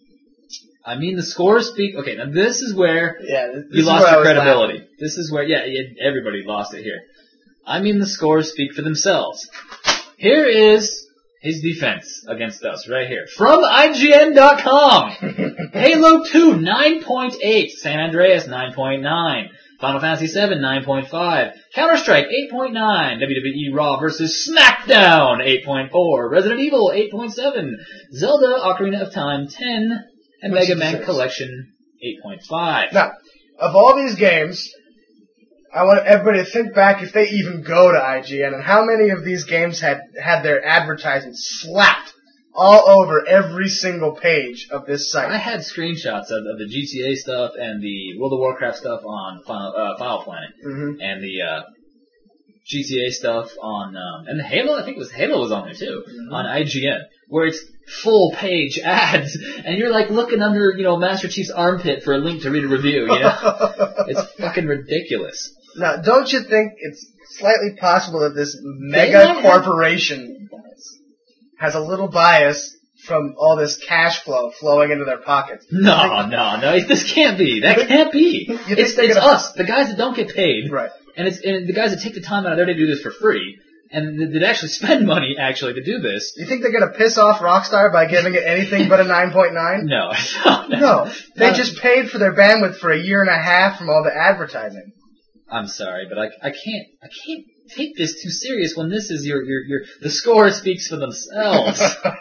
I mean, the scores speak... Okay, now this is where you lost your credibility. Laughing. This is where... everybody lost it here. I mean, the scores speak for themselves. Here is his defense against us, right here. From IGN.com! Halo 2, 9.8. San Andreas, 9.9. Final Fantasy 7, 9.5. Counter-Strike, 8.9. WWE Raw vs. SmackDown, 8.4. Resident Evil, 8.7. Zelda Ocarina of Time, 10. And Mega Man Collection, 8.5. Now, of all these games, I want everybody to think back if they even go to IGN and how many of these games had their advertising slapped all over every single page of this site. I had screenshots of the GTA stuff and the World of Warcraft stuff on Final Planet, mm-hmm. and the GTA stuff on and the Halo. I think Halo was on there too, mm-hmm. on IGN, where it's full page ads, and you're like looking under Master Chief's armpit for a link to read a review. It's fucking ridiculous. Now, don't you think it's slightly possible that this mega corporation has a little bias from all this cash flow flowing into their pockets? No. This can't be. That can't be. It's us, the guys that don't get paid. Right. And the guys that take the time out of their day to do this for free, and that actually spend money, to do this. You think they're going to piss off Rockstar by giving it anything but a 9.9? No. They just paid for their bandwidth for a year and a half from all the advertising. I'm sorry, but I can't take this too serious when this is the score speaks for themselves.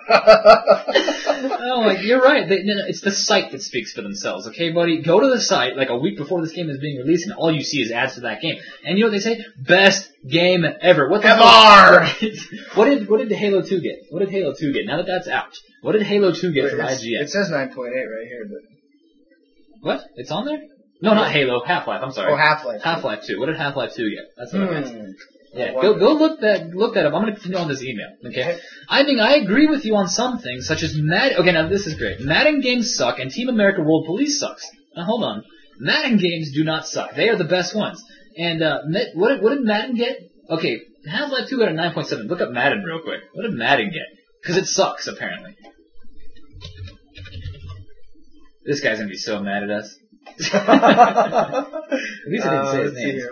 You're right. It's the site that speaks for themselves. Okay, buddy? Go to the site like a week before this game is being released, and all you see is ads to that game. And you know what they say? Best game ever. What the hell? What did Halo 2 get? What did Halo 2 get? Now that that's out, what did Halo 2 get from IGN? It says 9.8 right here, but what? It's on there? No, not Halo. Half-Life. I'm sorry. Oh, Half-Life. Half-Life 2. What did Half-Life 2 get? That's what I meant. Yeah, go look that up. I'm going to continue on this email, okay? I agree with you on some things, such as Okay, now this is great. Madden games suck, and Team America World Police sucks. Now hold on. Madden games do not suck. They are the best ones. And what did Madden get? Okay, Half-Life 2 got a 9.7. Look up Madden real quick. What did Madden get? Because it sucks, apparently. This guy's gonna be so mad at us. At least I didn't say his name.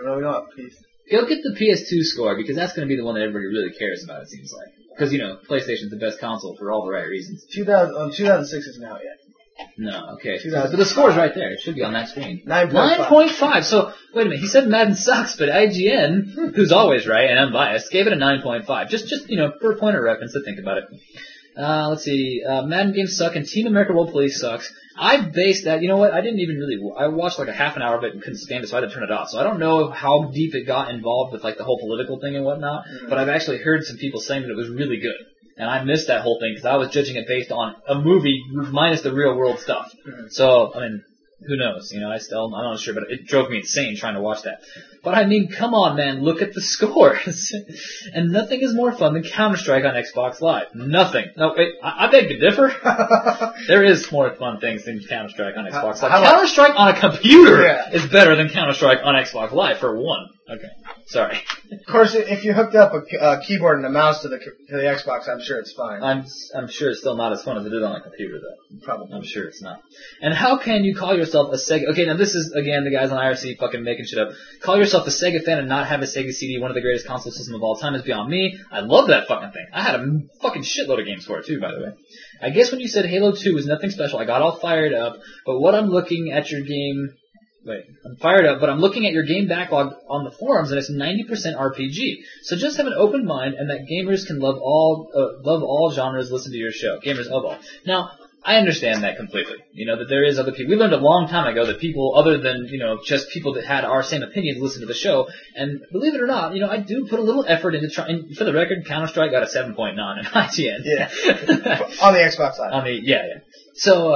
Go get the PS2 score, because that's gonna be the one that everybody really cares about, it seems like. Because, PlayStation's the best console for all the right reasons. 2006 isn't out yet. No, okay. But the score's right there. It should be on that screen. 9.5. So, wait a minute. He said Madden sucks, but IGN, who's always right and unbiased, gave it a 9.5. Just for a point of reference to think about it. Let's see. Madden games suck and Team America World Police sucks. I based that, I didn't even really, I watched like a half an hour of it and couldn't stand it, so I had to turn it off. So I don't know how deep it got involved with like the whole political thing and whatnot, but I've actually heard some people saying that it was really good. And I missed that whole thing because I was judging it based on a movie minus the real world stuff. So, who knows? I'm not sure, but it drove me insane trying to watch that. But come on, man, look at the scores. And nothing is more fun than Counter-Strike on Xbox Live. Nothing. No, wait, I beg to differ. There is more fun things than Counter-Strike on Xbox Live. Counter-Strike on a computer is better than Counter-Strike on Xbox Live, for one. Okay. Sorry. Of course, if you hooked up a keyboard and a mouse to the Xbox, I'm sure it's fine. I'm sure it's still not as fun as it is on a computer, though. Probably. I'm sure it's not. And how can you call yourself a Sega... Okay, now this is, again, the guys on IRC fucking making shit up. Call yourself a Sega fan and not have a Sega CD, one of the greatest console systems of all time, is beyond me. I love that fucking thing. I had a fucking shitload of games for it, too, by the way. I guess when you said Halo 2 was nothing special, I got all fired up, but what I'm looking at your game... Wait, I'm fired up, but I'm looking at your game backlog on the forums, and it's 90% RPG. So just have an open mind, and that gamers can love all genres, listen to your show. Gamers of all. Now, I understand that completely. That there is other people. We learned a long time ago that people, other than, just people that had our same opinions, listen to the show. And believe it or not, I do put a little effort into trying. For the record, Counter-Strike got a 7.9 in IGN. Yeah. On the Xbox Live. Yeah. So,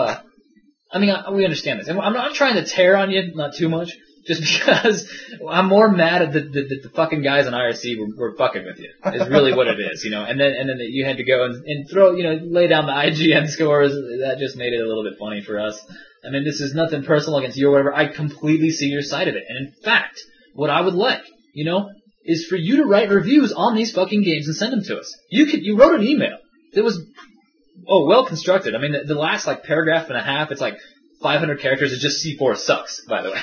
we understand this. And I'm not trying to tear on you, not too much, just because I'm more mad at the fucking guys on IRC were fucking with you, is really what it is, And then that you had to go and throw, lay down the IGN scores. That just made it a little bit funny for us. This is nothing personal against you or whatever. I completely see your side of it. And in fact, what I would like, is for you to write reviews on these fucking games and send them to us. You wrote an email that was... well constructed. The last paragraph and a half, it's 500 characters. It's just C4 sucks, by the way.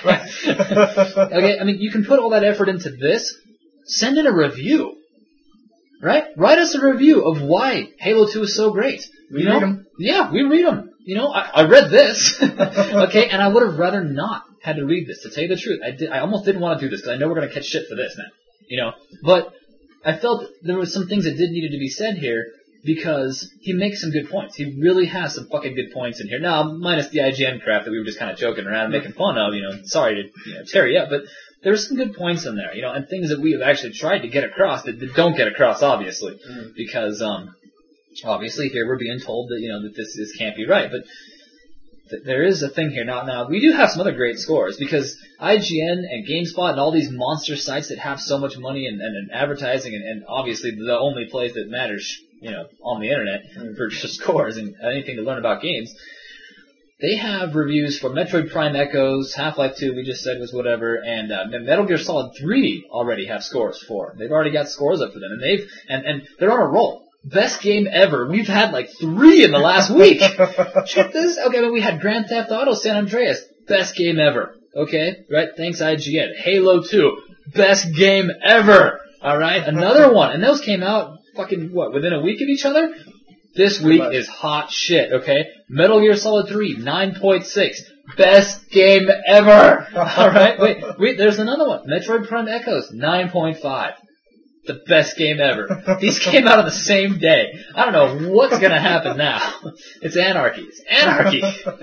Okay, you can put all that effort into this. Send in a review, right? Write us a review of why Halo 2 is so great. We read them. Yeah, we read them. I read this, okay, and I would have rather not had to read this. To tell you the truth, I almost didn't want to do this because I know we're gonna catch shit for this, man. But I felt there were some things that needed to be said here. Because he makes some good points. He really has some fucking good points in here. Now, minus the IGN crap that we were just kind of joking around and making fun of, sorry to tear you up, but there's some good points in there, and things that we have actually tried to get across that don't get across, obviously. Because, obviously here we're being told that, that this can't be right. But there is a thing here. Now, we do have some other great scores, because IGN and GameSpot and all these monster sites that have so much money and advertising and obviously the only place that matters, on the internet for just scores and anything to learn about games, they have reviews for Metroid Prime Echoes, Half-Life 2 we just said was whatever, and Metal Gear Solid 3 already have scores for. They've already got scores up for them, and they're on a roll. Best game ever. We've had 3 in the last week. Check this. Okay, but we had Grand Theft Auto San Andreas. Best game ever. Okay, right? Thanks IGN. Halo 2. Best game ever. Alright, another one. And those came out within a week of each other? This week is hot shit, okay? Metal Gear Solid 3, 9.6. Best game ever. Alright, wait, there's another one. Metroid Prime Echoes, 9.5. The best game ever. These came out on the same day. I don't know what's gonna happen now. It's anarchy. It's anarchy.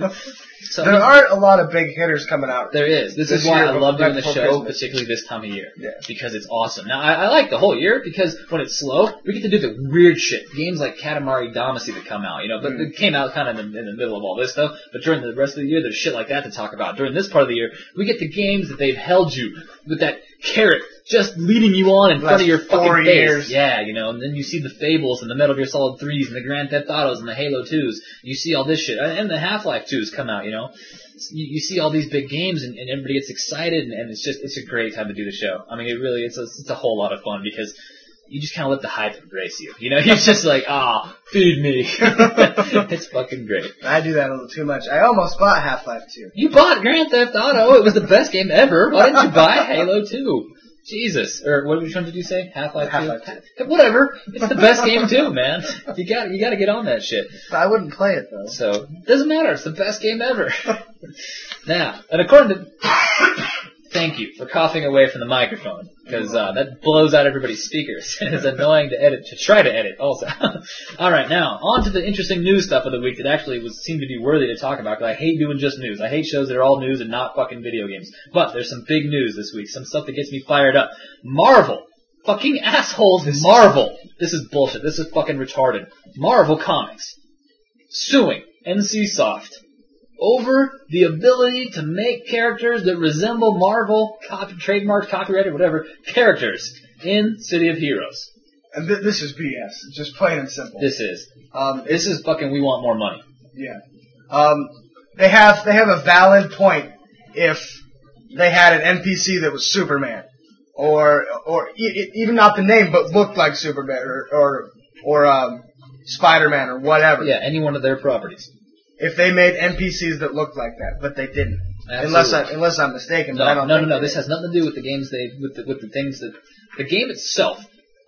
So, there aren't a lot of big hitters coming out. There is. This is why I love doing the show, particularly this time of year. Yeah. Because it's awesome. Now, I like the whole year because when it's slow, we get to do the weird shit. Games like Katamari Damacy that come out, but it came out kind of in the middle of all this stuff. But during the rest of the year, there's shit like that to talk about. During this part of the year, we get the games that they've held you with that carrot just leading you on in front of your fucking 4 face. years. Yeah, you know, and then you see the Fables and the Metal Gear Solid 3s and the Grand Theft Autos and the Halo 2s. You see all this shit. And the Half-Life 2s come out, you know. You see all these big games and everybody gets excited and it's a great time to do the show. I mean, it's a whole lot of fun because you just kind of let the hype embrace you. You know, you're just like, feed me. It's fucking great. I do that a little too much. I almost bought Half-Life 2. You bought Grand Theft Auto. It was the best game ever. Why didn't you buy Halo 2? Jesus. Or what did you say? Half-Life 2? Half-Life 2. Whatever. It's the best game too, man. You gotta get on that shit. I wouldn't play it, though. So, doesn't matter. It's the best game ever. Now, and according to... Thank you for coughing away from the microphone, because that blows out everybody's speakers, and it's annoying to try to edit also. Alright, now, on to the interesting news stuff of the week that actually seemed to be worthy to talk about, because I hate doing just news. I hate shows that are all news and not fucking video games. But there's some big news this week, some stuff that gets me fired up. Marvel! Fucking assholes, Marvel! This is bullshit. This is fucking retarded. Marvel Comics suing NCSoft over the ability to make characters that resemble Marvel, trademarked, copyrighted, whatever, characters in City of Heroes. And this is BS. Just plain and simple. This is fucking we want more money. Yeah. They have a valid point if they had an NPC that was Superman. Or even not the name, but looked like Superman, or Spider-Man, or whatever. Yeah, any one of their properties. If they made NPCs that looked like that, but they didn't. Absolutely. Unless I'm mistaken. No, but I don't think no. This has nothing to do with the games with the things that the game itself,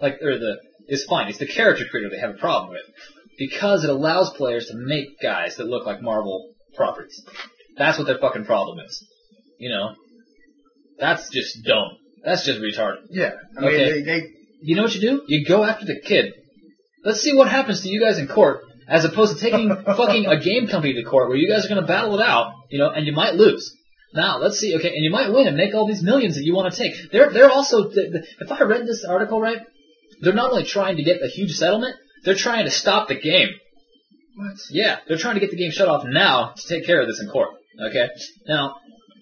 is fine. It's the character creator they have a problem with because it allows players to make guys that look like Marvel properties. That's what their fucking problem is. You know, that's just dumb. That's just retarded. Yeah, I mean, okay. You know what you do? You go after the kid. Let's see what happens to you guys in court. As opposed to taking fucking a game company to court where you guys are going to battle it out, you know, and you might lose. Now, let's see, okay, and you might win and make all these millions that you want to take. They're also, if I read this article right, they're not only trying to get a huge settlement, they're trying to stop the game. What? Yeah, they're trying to get the game shut off now to take care of this in court, okay? Now,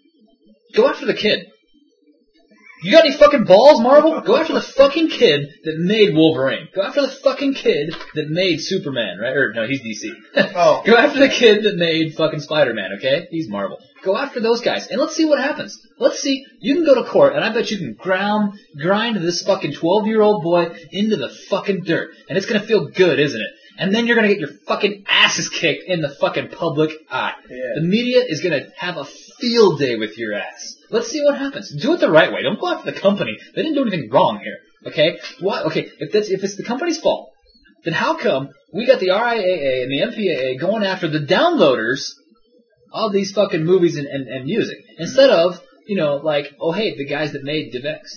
go after the kid. You got any fucking balls, Marvel? Go after the fucking kid that made Wolverine. Go after the fucking kid that made Superman, right? Or, no, he's DC. Oh. Go after the kid that made fucking Spider-Man, okay? He's Marvel. Go after those guys, and let's see what happens. Let's see, you can go to court, and I bet you can grind this fucking 12-year-old boy into the fucking dirt. And it's gonna feel good, isn't it? And then you're gonna get your fucking asses kicked in the fucking public eye. Yeah. The media is gonna have a field day with your ass. Let's see what happens. Do it the right way. Don't go after the company. They didn't do anything wrong here. Okay? What? Okay, if it's the company's fault, then how come we got the RIAA and the MPAA going after the downloaders of these fucking movies and music instead of, you know, like, oh hey, the guys that made DivX.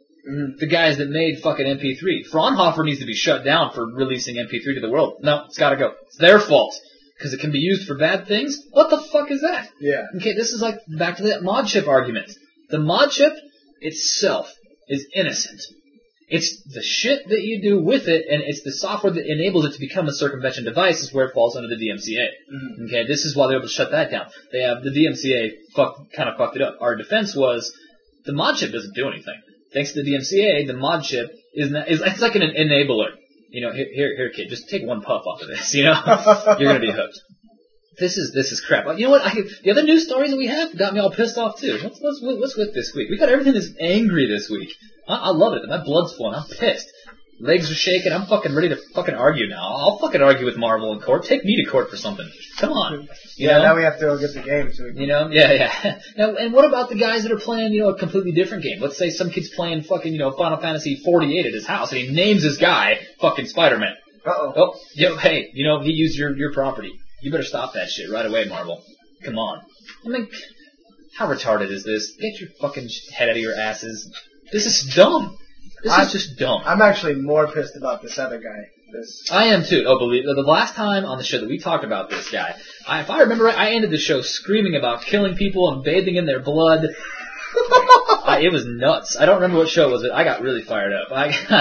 The guys that made fucking MP3. Fraunhofer needs to be shut down for releasing MP3 to the world. No, it's gotta go. It's their fault. Because it can be used for bad things? What the fuck is that? Yeah. Okay, this is like back to that mod chip argument. The mod chip itself is innocent. It's the shit that you do with it, and it's the software that enables it to become a circumvention device is where it falls under the DMCA. Mm-hmm. Okay, this is why they're able to shut that down. They have the DMCA kind of fucked it up. Our defense was the mod chip doesn't do anything. Thanks to the DMCA, the mod chip is it's like an enabler. You know, here, kid, just take one puff off of this. You know, you're gonna be hooked. This is crap. You know what? The other news stories that we have got me all pissed off too. What's with this week? We got everything that's angry this week. I love it. My blood's flowing. I'm pissed. Legs are shaking. I'm fucking ready to fucking argue now. I'll fucking argue with Marvel in court. Take me to court for something. Come on. You know? Now we have to go get the game too. You know? Yeah. Now, and what about the guys that are playing, you know, a completely different game? Let's say some kid's playing fucking, you know, Final Fantasy 48 at his house, and he names his guy fucking Spider-Man. Uh-oh. Oh, yo, hey, you know, he used your property. You better stop that shit right away, Marvel. Come on. I mean, how retarded is this? Get your fucking head out of your asses. This is dumb. This is just dumb. I'm actually more pissed about this other guy. I am too. Oh, believe the last time on the show that we talked about this guy, if I remember right, I ended the show screaming about killing people and bathing in their blood. It was nuts. I don't remember what show it was. I got really fired up.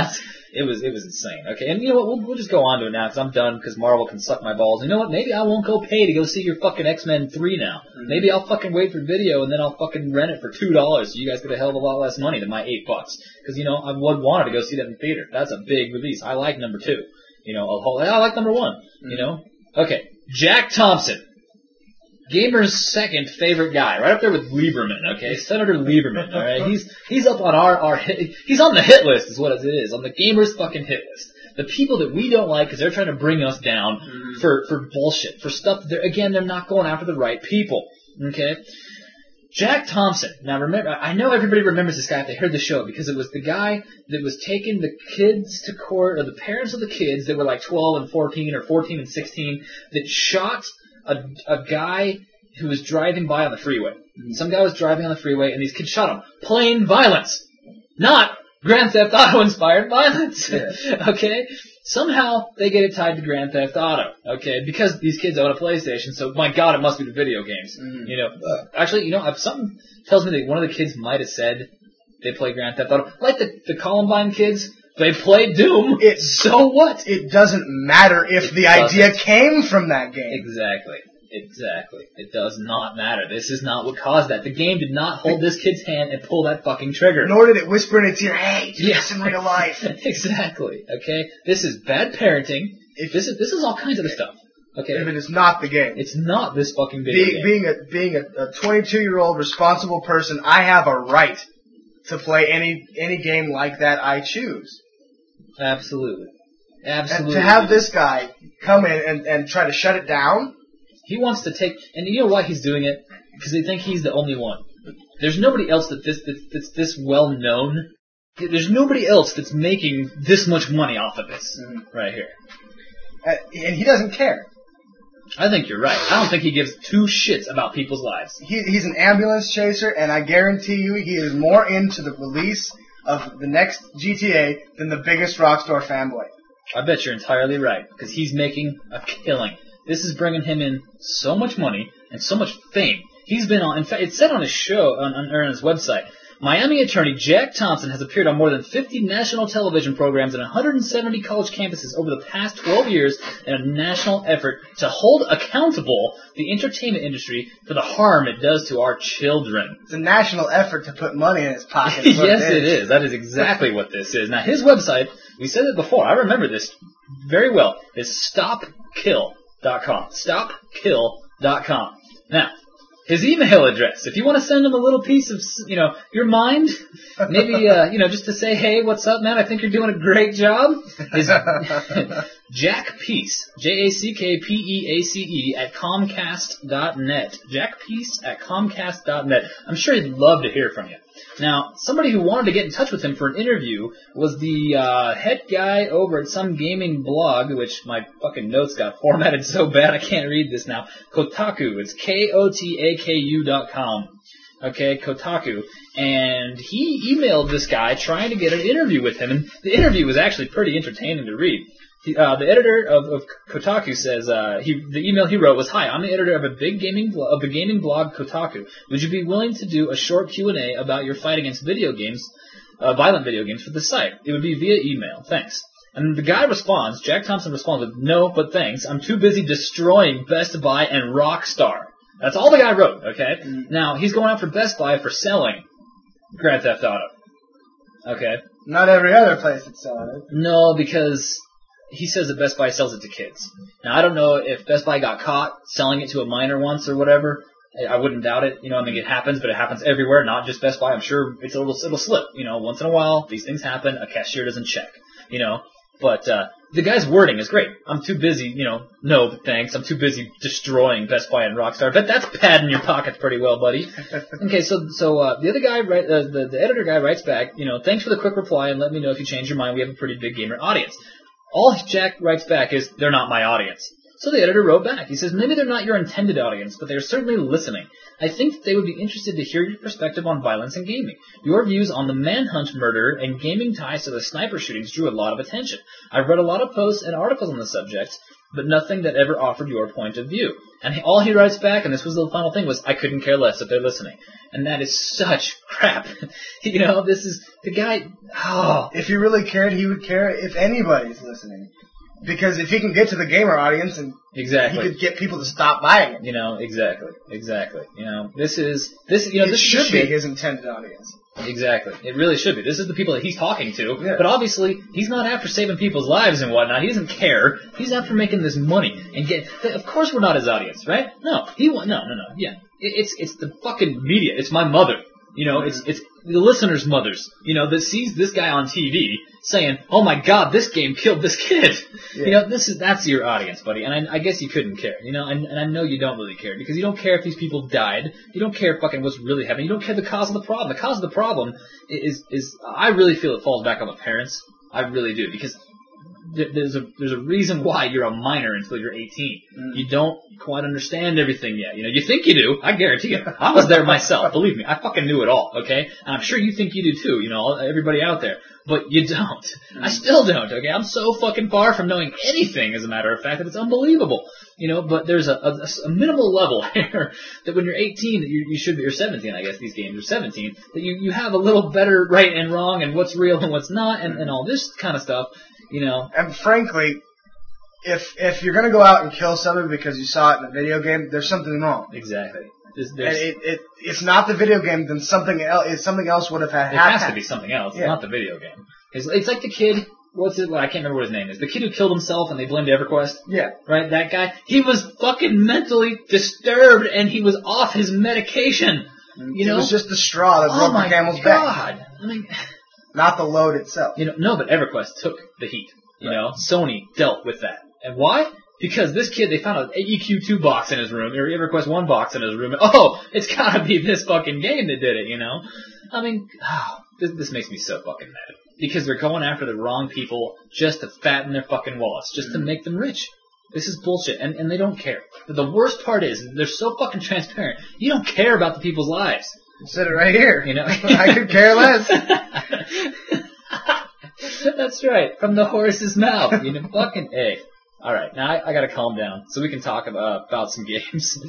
It was insane. Okay, and you know what? We'll just go on to it now because I'm done. Because Marvel can suck my balls. You know what? Maybe I won't go pay to go see your fucking X-Men 3 now. Maybe I'll fucking wait for video and then I'll fucking rent it for $2. So you guys get a hell of a lot less money than my $8. Because you know I would wanted to go see that in theater. That's a big release. I like number 2. You know, I like number 1. You know. Okay, Jack Thompson. Gamer's second favorite guy, right up there with Lieberman, okay? Senator Lieberman, alright? He's up on our hit, he's on the hit list is what it is, on the Gamer's fucking hit list. The people that we don't like because they're trying to bring us down for bullshit, for stuff that they're not going after the right people, okay? Jack Thompson. Now remember, I know everybody remembers this guy if they heard the show because it was the guy that was taking the kids to court, or the parents of the kids that were like 12 and 14 or 14 and 16 that shot a guy who was driving by on the freeway. Some guy was driving on the freeway, and these kids shot him. Plain violence. Not Grand Theft Auto-inspired violence. Yeah. Okay? Somehow, they get it tied to Grand Theft Auto. Okay? Because these kids own a PlayStation, so my god, it must be the video games. You know, actually, you know, something tells me that one of the kids might have said they play Grand Theft Auto. Like the Columbine kids. They play Doom. So what? It doesn't matter if the idea came from that game. Exactly. It does not matter. This is not what caused that. The game did not hold this kid's hand and pull that fucking trigger. Nor did it whisper in its ear, hey, do this in real life. Exactly. Okay? This is bad parenting. This is all kinds of stuff. Okay? If it is not the game. It's not this fucking video game. Being a 22-year-old responsible person, I have a right to play any game like that I choose. Absolutely. And to have this guy come in and try to shut it down. He wants to take, and you know why he's doing it? Because they think he's the only one. There's nobody else that's this well known. There's nobody else that's making this much money off of this right here. And he doesn't care. I think you're right. I don't think he gives 2 shits about people's lives. He's an ambulance chaser, and I guarantee you he is more into the release of the next GTA than the biggest Rockstar fanboy. I bet you're entirely right, because he's making a killing. This is bringing him in so much money and so much fame. He's been on, in fact, it said on his show, on his website, Miami attorney Jack Thompson has appeared on more than 50 national television programs and 170 college campuses over the past 12 years in a national effort to hold accountable the entertainment industry for the harm it does to our children. It's a national effort to put money in his pocket. Yes, it is. That is exactly what this is. Now, his website, we said it before, I remember this very well, is stopkill.com. Stopkill.com. Now, his email address, if you want to send him a little piece of, your mind, maybe, just to say, hey, what's up, man? I think you're doing a great job, is jackpeace, JACKPEACE at Comcast.net. Jackpeace at Comcast.net. I'm sure he'd love to hear from you. Now, somebody who wanted to get in touch with him for an interview was the head guy over at some gaming blog, which my fucking notes got formatted so bad I can't read this now. Kotaku. It's KOTAKU.com. Okay, Kotaku. And he emailed this guy trying to get an interview with him, and the interview was actually pretty entertaining to read. The editor of Kotaku says the email he wrote was, "Hi, I'm the editor of the gaming blog Kotaku. Would you be willing to do a short Q&A about your fight against video games, violent video games, for the site? It would be via email. Thanks." And the guy responds, Jack Thompson responds with, "No, but thanks. I'm too busy destroying Best Buy and Rockstar." That's all the guy wrote. Okay. Now he's going out for Best Buy for selling Grand Theft Auto. Okay. Not every other place that's selling it. No, because he says that Best Buy sells it to kids. Now, I don't know if Best Buy got caught selling it to a minor once or whatever. I wouldn't doubt it. It happens, but it happens everywhere, not just Best Buy. I'm sure it'll slip. Once in a while, these things happen. A cashier doesn't check. But the guy's wording is great. I'm too busy, no, but thanks. I'm too busy destroying Best Buy and Rockstar. But that's padding your pockets pretty well, buddy. Okay, so the other guy, the editor guy writes back, thanks for the quick reply and let me know if you change your mind. We have a pretty big gamer audience. All Jack writes back is, they're not my audience. So the editor wrote back. He says, maybe they're not your intended audience, but they're certainly listening. I think that they would be interested to hear your perspective on violence in gaming. Your views on the Manhunt murder and gaming ties to the sniper shootings drew a lot of attention. I've read a lot of posts and articles on the subject, but nothing that ever offered your point of view. And all he writes back, and this was the final thing, was, I couldn't care less if they're listening. And that is such crap. This is, the guy, If he really cared, he would care if anybody's listening. Because if he can get to the gamer audience, and Exactly. he could get people to stop buying it. Exactly. This It should should be his intended audience. Exactly. It really should be. This is the people that he's talking to. Yeah. But obviously, he's not after saving people's lives and whatnot. He doesn't care. He's after making this money and of course, we're not his audience, right? No. No. Yeah. It's the fucking media. It's my mother. It's the listeners' mothers. That sees this guy on TV saying, "Oh my God, this game killed this kid." Yeah. That's your audience, buddy. And I guess you couldn't care. And I know you don't really care because you don't care if these people died. You don't care fucking what's really happening. You don't care the cause of the problem. The cause of the problem is I really feel it falls back on the parents. I really do, because there's a reason why you're a minor until you're 18. You don't quite understand everything yet. You think you do. I guarantee you. I was there myself. Believe me. I fucking knew it all. Okay? And I'm sure you think you do too. Everybody out there. But you don't. I still don't. Okay? I'm so fucking far from knowing anything, as a matter of fact, that it's unbelievable. But there's a minimal level here that when you're 18, that you should be, or 17, I guess these games are 17, that you have a little better right and wrong and what's real and what's not and all this kind of stuff. And frankly, if you're gonna go out and kill somebody because you saw it in a video game, there's something wrong. Exactly. And it's not the video game, then something else would have happened. It has to be something else. It's not the video game. It's like the kid. I can't remember what his name is. The kid who killed himself and they blamed EverQuest. Yeah. Right. That guy. He was fucking mentally disturbed and he was off his medication. It was just the straw that broke the camel's back. Oh my God. I mean. Not the load itself. No, but EverQuest took the heat. Sony dealt with that. And why? Because this kid, they found an EQ2 box in his room, or EverQuest 1 box in his room, and it's gotta be this fucking game that did it, I mean, this makes me so fucking mad. Because they're going after the wrong people just to fatten their fucking wallets, just to make them rich. This is bullshit, and they don't care. But the worst part is, they're so fucking transparent, you don't care about the people's lives. You said it right here. I could care less. That's right. From the horse's mouth. Fucking A. Alright, now I gotta calm down so we can talk about some games.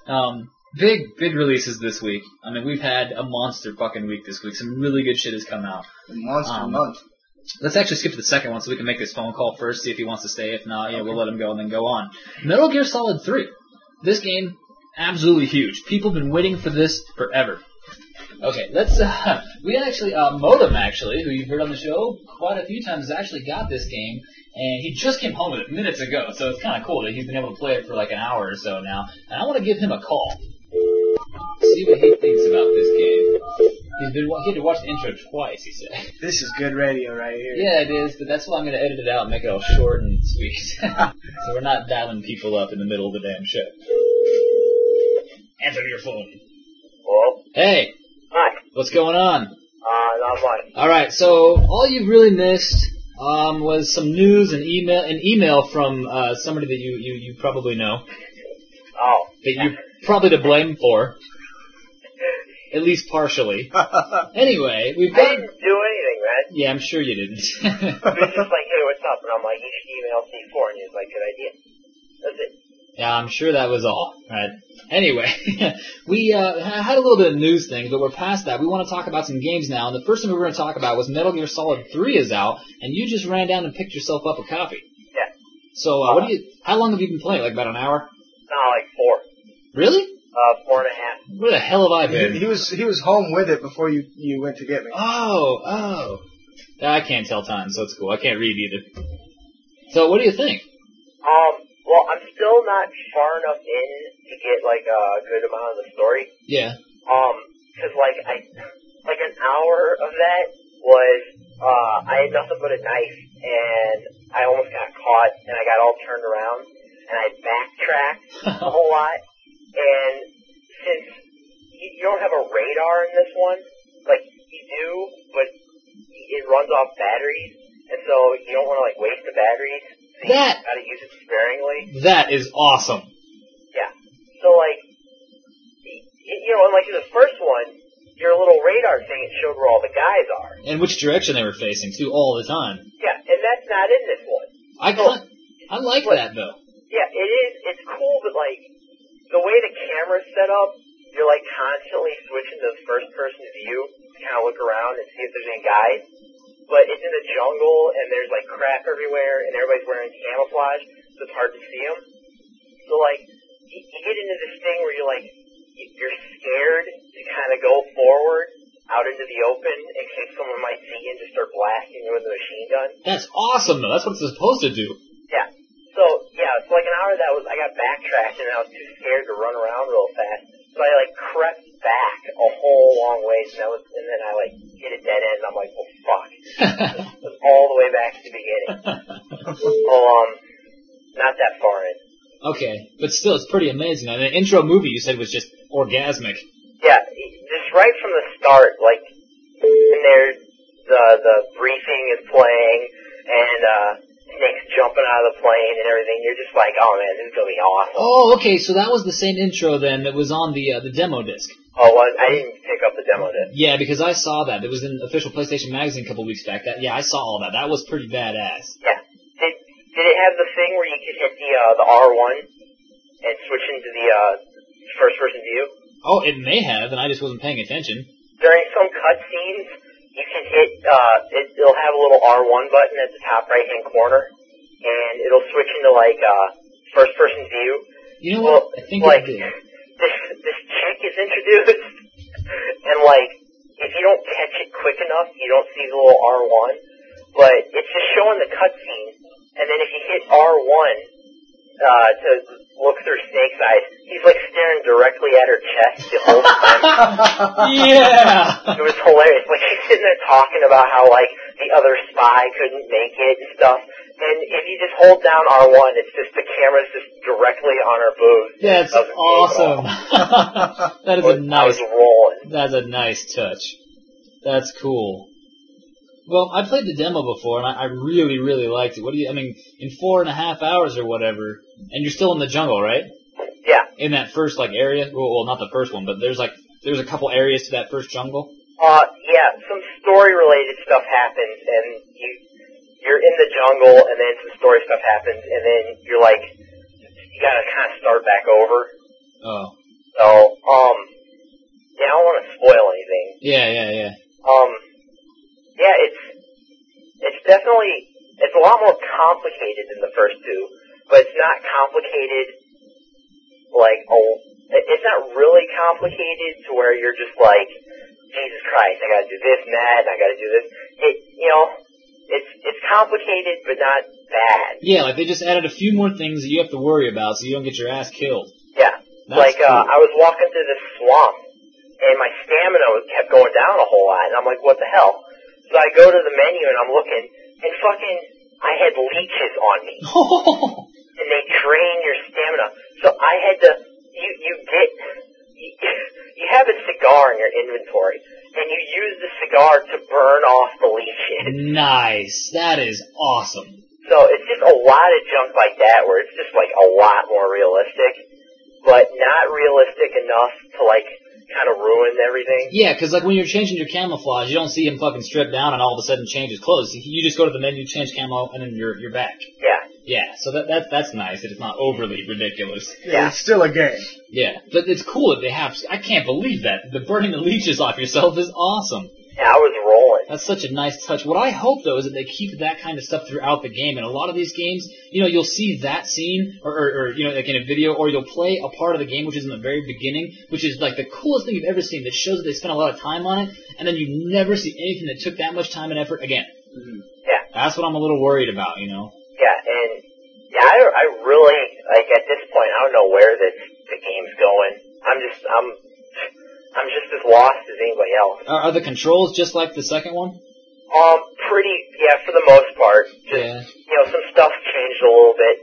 Big releases this week. I mean, we've had a monster fucking week this week. Some really good shit has come out. Monster month. Let's actually skip to the second one so we can make this phone call first, see if he wants to stay. If not, we'll let him go and then go on. Metal Gear Solid 3. This game, absolutely huge. People have been waiting for this forever. Okay, let's, we actually, Modem actually, who you've heard on the show quite a few times, has actually got this game, and he just came home with it minutes ago, so it's kind of cool that he's been able to play it for like an hour or so now, and I want to give him a call. See what he thinks about this game. He had to watch the intro twice, he said. This is good radio right here. Yeah, it is, but that's why I'm going to edit it out and make it all short and sweet. So we're not dialing people up in the middle of the damn show. Answer your phone. Hello? Hey. Hi. What's going on? Not much. Alright, so all you've really missed was some news and email from somebody that you probably know. Oh. That you're probably to blame for. At least partially. Anyway, we've got... I didn't do anything, man. Yeah, I'm sure you didn't. He was just like, hey, what's up? And I'm like, you should email C4. And he was like, good idea. That's it. Yeah, I'm sure that was all. Right. Anyway, we had a little bit of news things, but we're past that. We want to talk about some games now, and the first thing we were going to talk about was Metal Gear Solid 3 is out, and you just ran down and picked yourself up a copy. Yeah. So, how long have you been playing? Like about an hour? No, like 4. Really? 4.5. Where the hell have I been? He was home with it before you went to get me. Oh. I can't tell time, so it's cool. I can't read either. So, what do you think? Well, I'm still not far enough in to get, like, a good amount of the story. Yeah. Cause, like, an hour of that was, I had nothing but a knife, and I almost got caught, and I got all turned around, and I backtracked a whole lot, and since you don't have a radar in this one, like, you do, but it runs off batteries, and so you don't want to, like, waste the batteries. So you gotta use it sparingly. That is awesome. Yeah. So, like, and like in the first one, your little radar thing, it showed where all the guys are. And which direction they were facing, too, all the time. Yeah, and that's not in this one. I like that, though. Yeah, it is. It's cool, but like the way the camera's set up, you're like constantly switching to the first-person view to kind of look around and see if there's any guys. But it's in the jungle and there's like crap everywhere and everybody's wearing camouflage, so it's hard to see them. So like you get into this thing where you're like you're scared to kind of go forward out into the open in case someone might see you and just start blasting you with a machine gun. That's awesome, though. That's what it's supposed to do. Yeah. So like an hour I got backtracked and I was too scared to run around real fast. So I like crept back a whole long ways and then I like hit a dead end and I'm like, well fuck. It was all the way back to the beginning. Not that far in. Okay, but still, it's pretty amazing. And the intro movie you said was just orgasmic. Yeah, just right from the start, like, and there's the briefing is playing, and Snake's jumping out of the plane and everything. You're just like, oh man, this is gonna be awesome. Oh, okay, so that was the same intro then that was on the demo disc. Oh, well, I didn't pick up the demo disc. Yeah, because I saw that. It was in official PlayStation Magazine a couple weeks back. I saw all that. That was pretty badass. Yeah. Did it have the thing where you could hit the R1 and switch into the first-person view? Oh, it may have, and I just wasn't paying attention. During some cutscenes, you can hit, it'll have a little R1 button at the top right-hand corner, and it'll switch into, like, first-person view. You know what? I think like, it did. This chick is introduced, and, like, if you don't catch it quick enough, you don't see the little R1, but it's just showing the cutscene. And then if you hit R1 to look through Snake's eyes, he's like staring directly at her chest the whole time. Yeah! It was hilarious. Like she's sitting there talking about how like the other spy couldn't make it and stuff. And if you just hold down R1, it's just the camera's just directly on her boobs. That's awesome. That is a nice. I was rolling. That's a nice touch. That's cool. Well, I played the demo before, and I really, really liked it. In 4.5 hours or whatever, and you're still in the jungle, right? Yeah. In that first, like, area? Well, not the first one, but there's a couple areas to that first jungle? Yeah, some story-related stuff happens, and you're in the jungle, and then some story stuff happens, and then you're like, you gotta kind of start back over. Oh. So, I don't want to spoil anything. Yeah. Yeah, it's definitely, it's a lot more complicated than the first two, but it's not complicated, like, it's not really complicated to where you're just like, Jesus Christ, I gotta do this and that, and I gotta do this. It's complicated, but not bad. Yeah, like they just added a few more things that you have to worry about so you don't get your ass killed. Yeah. That's cool. I was walking through this swamp, and my stamina kept going down a whole lot, and I'm like, what the hell? So I go to the menu and I'm looking, and I had leeches on me. And they drain your stamina. So I had to, you have a cigar in your inventory, and you use the cigar to burn off the leeches. Nice. That is awesome. So it's just a lot of junk like that where it's just like a lot more realistic, but not realistic enough to like kind of ruin everything. Yeah, because like when you're changing your camouflage, you don't see him fucking strip down and all of a sudden change his clothes. You just go to the menu, change camo, and then you're back. Yeah. Yeah, so that's nice that it's not overly ridiculous. Yeah, it's still a game. Yeah, but it's cool that they have. I can't believe that the burning the leeches off yourself is awesome. Yeah, I was rolling. That's such a nice touch. What I hope, though, is that they keep that kind of stuff throughout the game. And a lot of these games, you'll see that scene, or like in a video, or you'll play a part of the game which is in the very beginning, which is like the coolest thing you've ever seen that shows that they spent a lot of time on it, and then you never see anything that took that much time and effort again. Mm-hmm. Yeah. That's what I'm a little worried about, Yeah, and I really, like, at this point, I don't know where the game's going. I'm just as lost as anybody else. Are the controls just like the second one? For the most part. Yeah. Some stuff changed a little bit,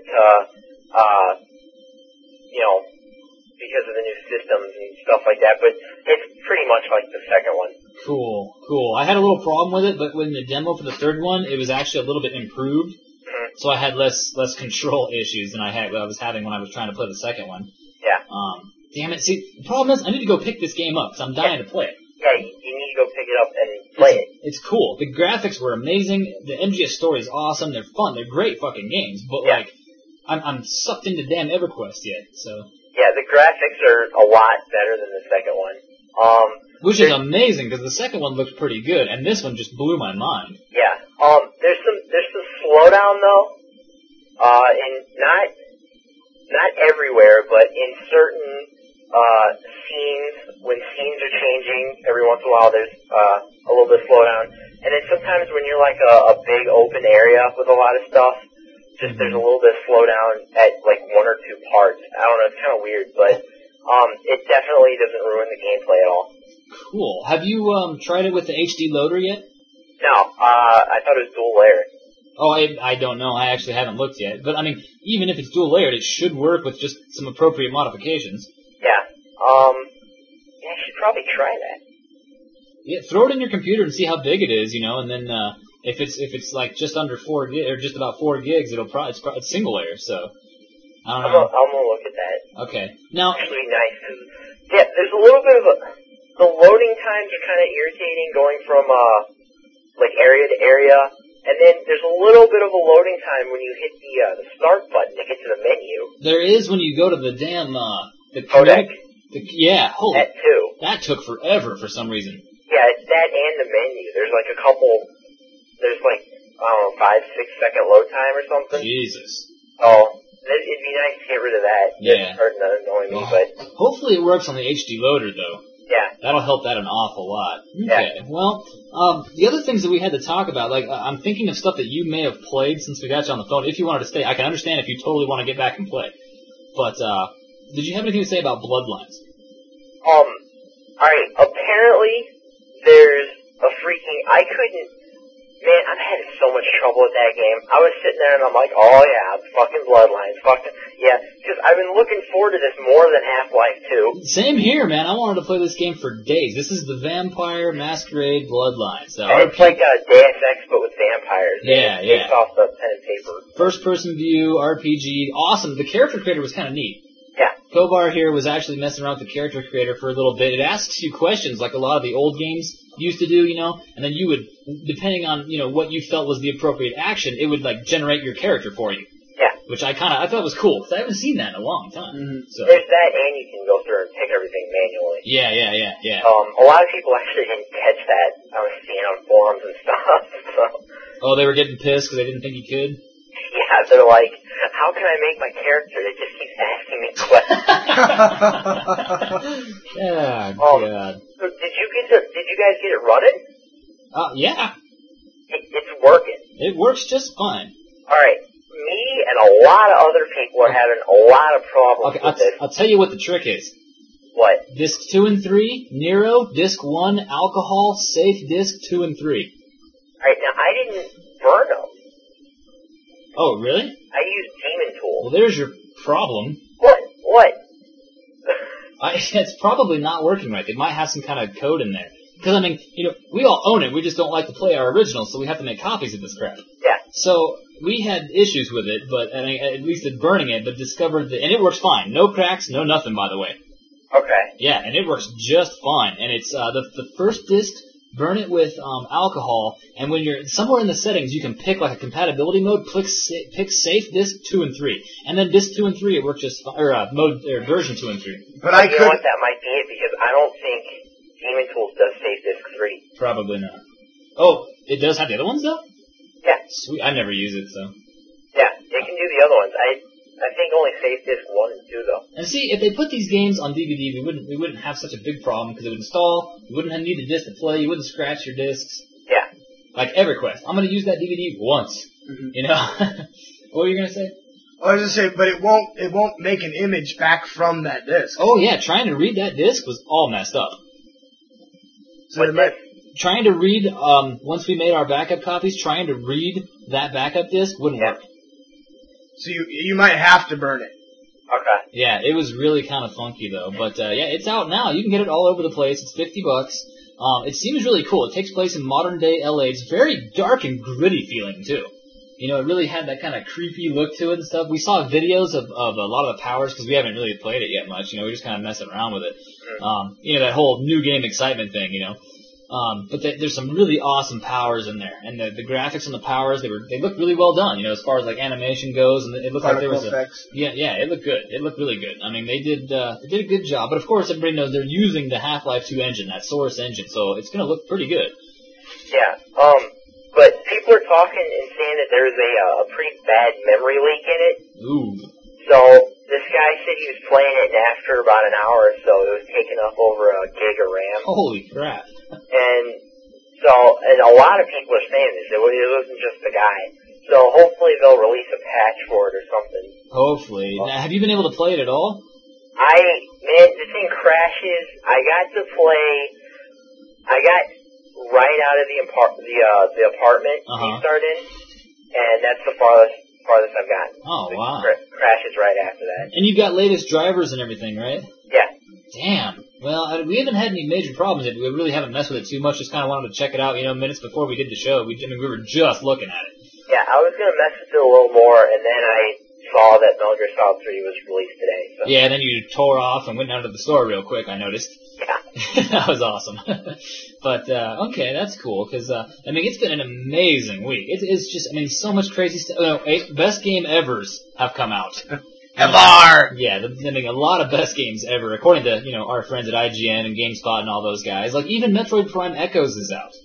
because of the new systems and stuff like that, but it's pretty much like the second one. Cool. I had a little problem with it, but when the demo for the third one, it was actually a little bit improved. Mm-hmm. So I had less control issues than I was having when I was trying to play the second one. Yeah. Damn it. See, the problem is I need to go pick this game up because I'm dying to play it. Yeah, you need to go pick it up and play it. It's cool. The graphics were amazing. The MGS story is awesome. They're fun. They're great fucking games. But, like, I'm sucked into damn EverQuest yet, so. Yeah, the graphics are a lot better than the second one. Which is amazing, because the second one looked pretty good, and this one just blew my mind. Yeah. There's some slowdown though. Not everywhere, but in certain scenes, when scenes are changing, every once in a while there's a little bit of slowdown. And then sometimes when you're like a big open area with a lot of stuff, just there's a little bit of slowdown at like one or two parts. I don't know, it's kind of weird, but it definitely doesn't ruin the gameplay at all. Cool. Have you tried it with the HD loader yet? No, I thought it was dual layer. Oh, I don't know. I actually haven't looked yet. But, I mean, even if it's dual layered, it should work with just some appropriate modifications. Yeah. I should probably try that. Yeah, throw it in your computer and see how big it is, and then if it's like just under 4 gigs or just about 4 gigs, it's single layer. So I don't know. I'm gonna look at that. Okay. Now, actually nice. Yeah, there's a little bit of the loading times are kind of irritating going from like area to area. And then there's a little bit of a loading time when you hit the start button to get to the menu. There is when you go to the damn the codec. Yeah, holy. That too. That took forever for some reason. Yeah, it's that and the menu. There's like a couple. There's like I don't know, 5-6 second load time or something. Jesus. Oh, it'd be nice to get rid of that. Yeah. It's starting to annoy me, but hopefully it works on the HD loader though. Yeah. That'll help that an awful lot. Okay. Yeah. Well, the other things that we had to talk about, like, I'm thinking of stuff that you may have played since we got you on the phone. If you wanted to stay, I can understand if you totally want to get back and play. But, did you have anything to say about Bloodlines? Alright, apparently there's a freaking, man, I've had so much trouble with that game. I was sitting there and I'm like, oh yeah, fucking Bloodlines, yeah, because I've been looking forward to this more than Half-Life 2. Same here, man. I wanted to play this game for days. This is the Vampire Masquerade Bloodlines. So it's like Deus Ex, but with vampires. Yeah, yeah. Based off the pen and paper. First-person view, RPG, awesome. The character creator was kind of neat. Yeah. Kobar here was actually messing around with the character creator for a little bit. It asks you questions like a lot of the old games used to do, and then you would, depending on, what you felt was the appropriate action, it would, like, generate your character for you. Yeah. Which I thought was cool, because I haven't seen that in a long time. Mm-hmm. So. There's that, and you can go through and pick everything manually. Yeah. A lot of people actually didn't catch that. I was seeing on forums and stuff, so. Oh, they were getting pissed because they didn't think you could? Yeah, they're like, how can I make my character that just keeps asking me questions? Yeah, God. So did you guys get it running? Yeah. It's working. It works just fine. Alright, me and a lot of other people are having a lot of problems with this. I'll tell you what the trick is. What? Disc 2 and 3, Nero, Disc 1, Alcohol, Safe Disc 2 and 3. Alright, now I didn't burn them. Oh, really? I used Demon Tool. Well, there's your problem. What? It's probably not working right. They might have some kind of code in there. Because, we all own it. We just don't like to play our original, so we have to make copies of this crap. Yeah. So, we had issues with it, but, at least at burning it, but discovered that, and it works fine. No cracks, no nothing, by the way. Okay. Yeah, and it works just fine. And it's, the first disc, burn it with, alcohol, and when you're somewhere in the settings, you can pick, like, a compatibility mode, pick Safe Disc 2 and 3. And then Disc 2 and 3, it worked just fine, or version 2 and 3. But you know what, that might be it, because I don't think Demon Tools does Safe Disc 3. Probably not. Oh, it does have the other ones, though? Yeah. Sweet, I never use it, so. Yeah, it can do the other ones. I think only Safe Disc 1 and 2, though. And see, if they put these games on DVD, we wouldn't have such a big problem, because it would install, you wouldn't need the disc to play, you wouldn't scratch your discs. Yeah. Like EverQuest. I'm gonna use that DVD once. Mm-hmm. What were you gonna say? I was just saying, but it won't make an image back from that disc. Oh yeah, trying to read that disc was all messed up. So trying to read, once we made our backup copies, trying to read that backup disc wouldn't work. So you might have to burn it. Okay. Yeah, it was really kind of funky though, but yeah, it's out now. You can get it all over the place. It's $50. It seems really cool. It takes place in modern day LA. It's very dark and gritty feeling too. It really had that kind of creepy look to it and stuff. We saw videos of a lot of the powers because we haven't really played it yet much. We're just kind of messing around with it. That whole new game excitement thing. But there's some really awesome powers in there, and the graphics and the powers they look really well done. As far as like animation goes, and it looked like there was effects. it looked good. It looked really good. I mean, they did a good job. But of course, everybody knows they're using the Half-Life 2 engine, that Source engine, so it's gonna look pretty good. Yeah. But people are talking and saying that there's a pretty bad memory leak in it. Ooh. So this guy said he was playing it, and after about an hour or so, it was taking up over a gig of RAM. Holy crap. And a lot of people are saying this. It wasn't just the guy. So hopefully they'll release a patch for it or something. Hopefully. Now, have you been able to play it at all? Man, the thing crashes. I got right out of the apartment he started in, and that's the farthest I've gotten. Oh, wow. Crashes right after that. And you've got latest drivers and everything, right? Yeah. Damn. Well, we haven't had any major problems yet. We really haven't messed with it too much. Just kind of wanted to check it out, minutes before we did the show. We were just looking at it. Yeah, I was going to mess with it a little more, and then I saw that Metal Gear Solid 3 was released today. So. Yeah, then you tore off and went down to the store real quick, I noticed. Yeah. That was awesome. But, okay, that's cool, because, it's been an amazing week. It's just, so much crazy stuff. Best game evers have come out. Ever! Yeah, a lot of best games ever, according to, our friends at IGN and GameSpot and all those guys. Like, even Metroid Prime Echoes is out.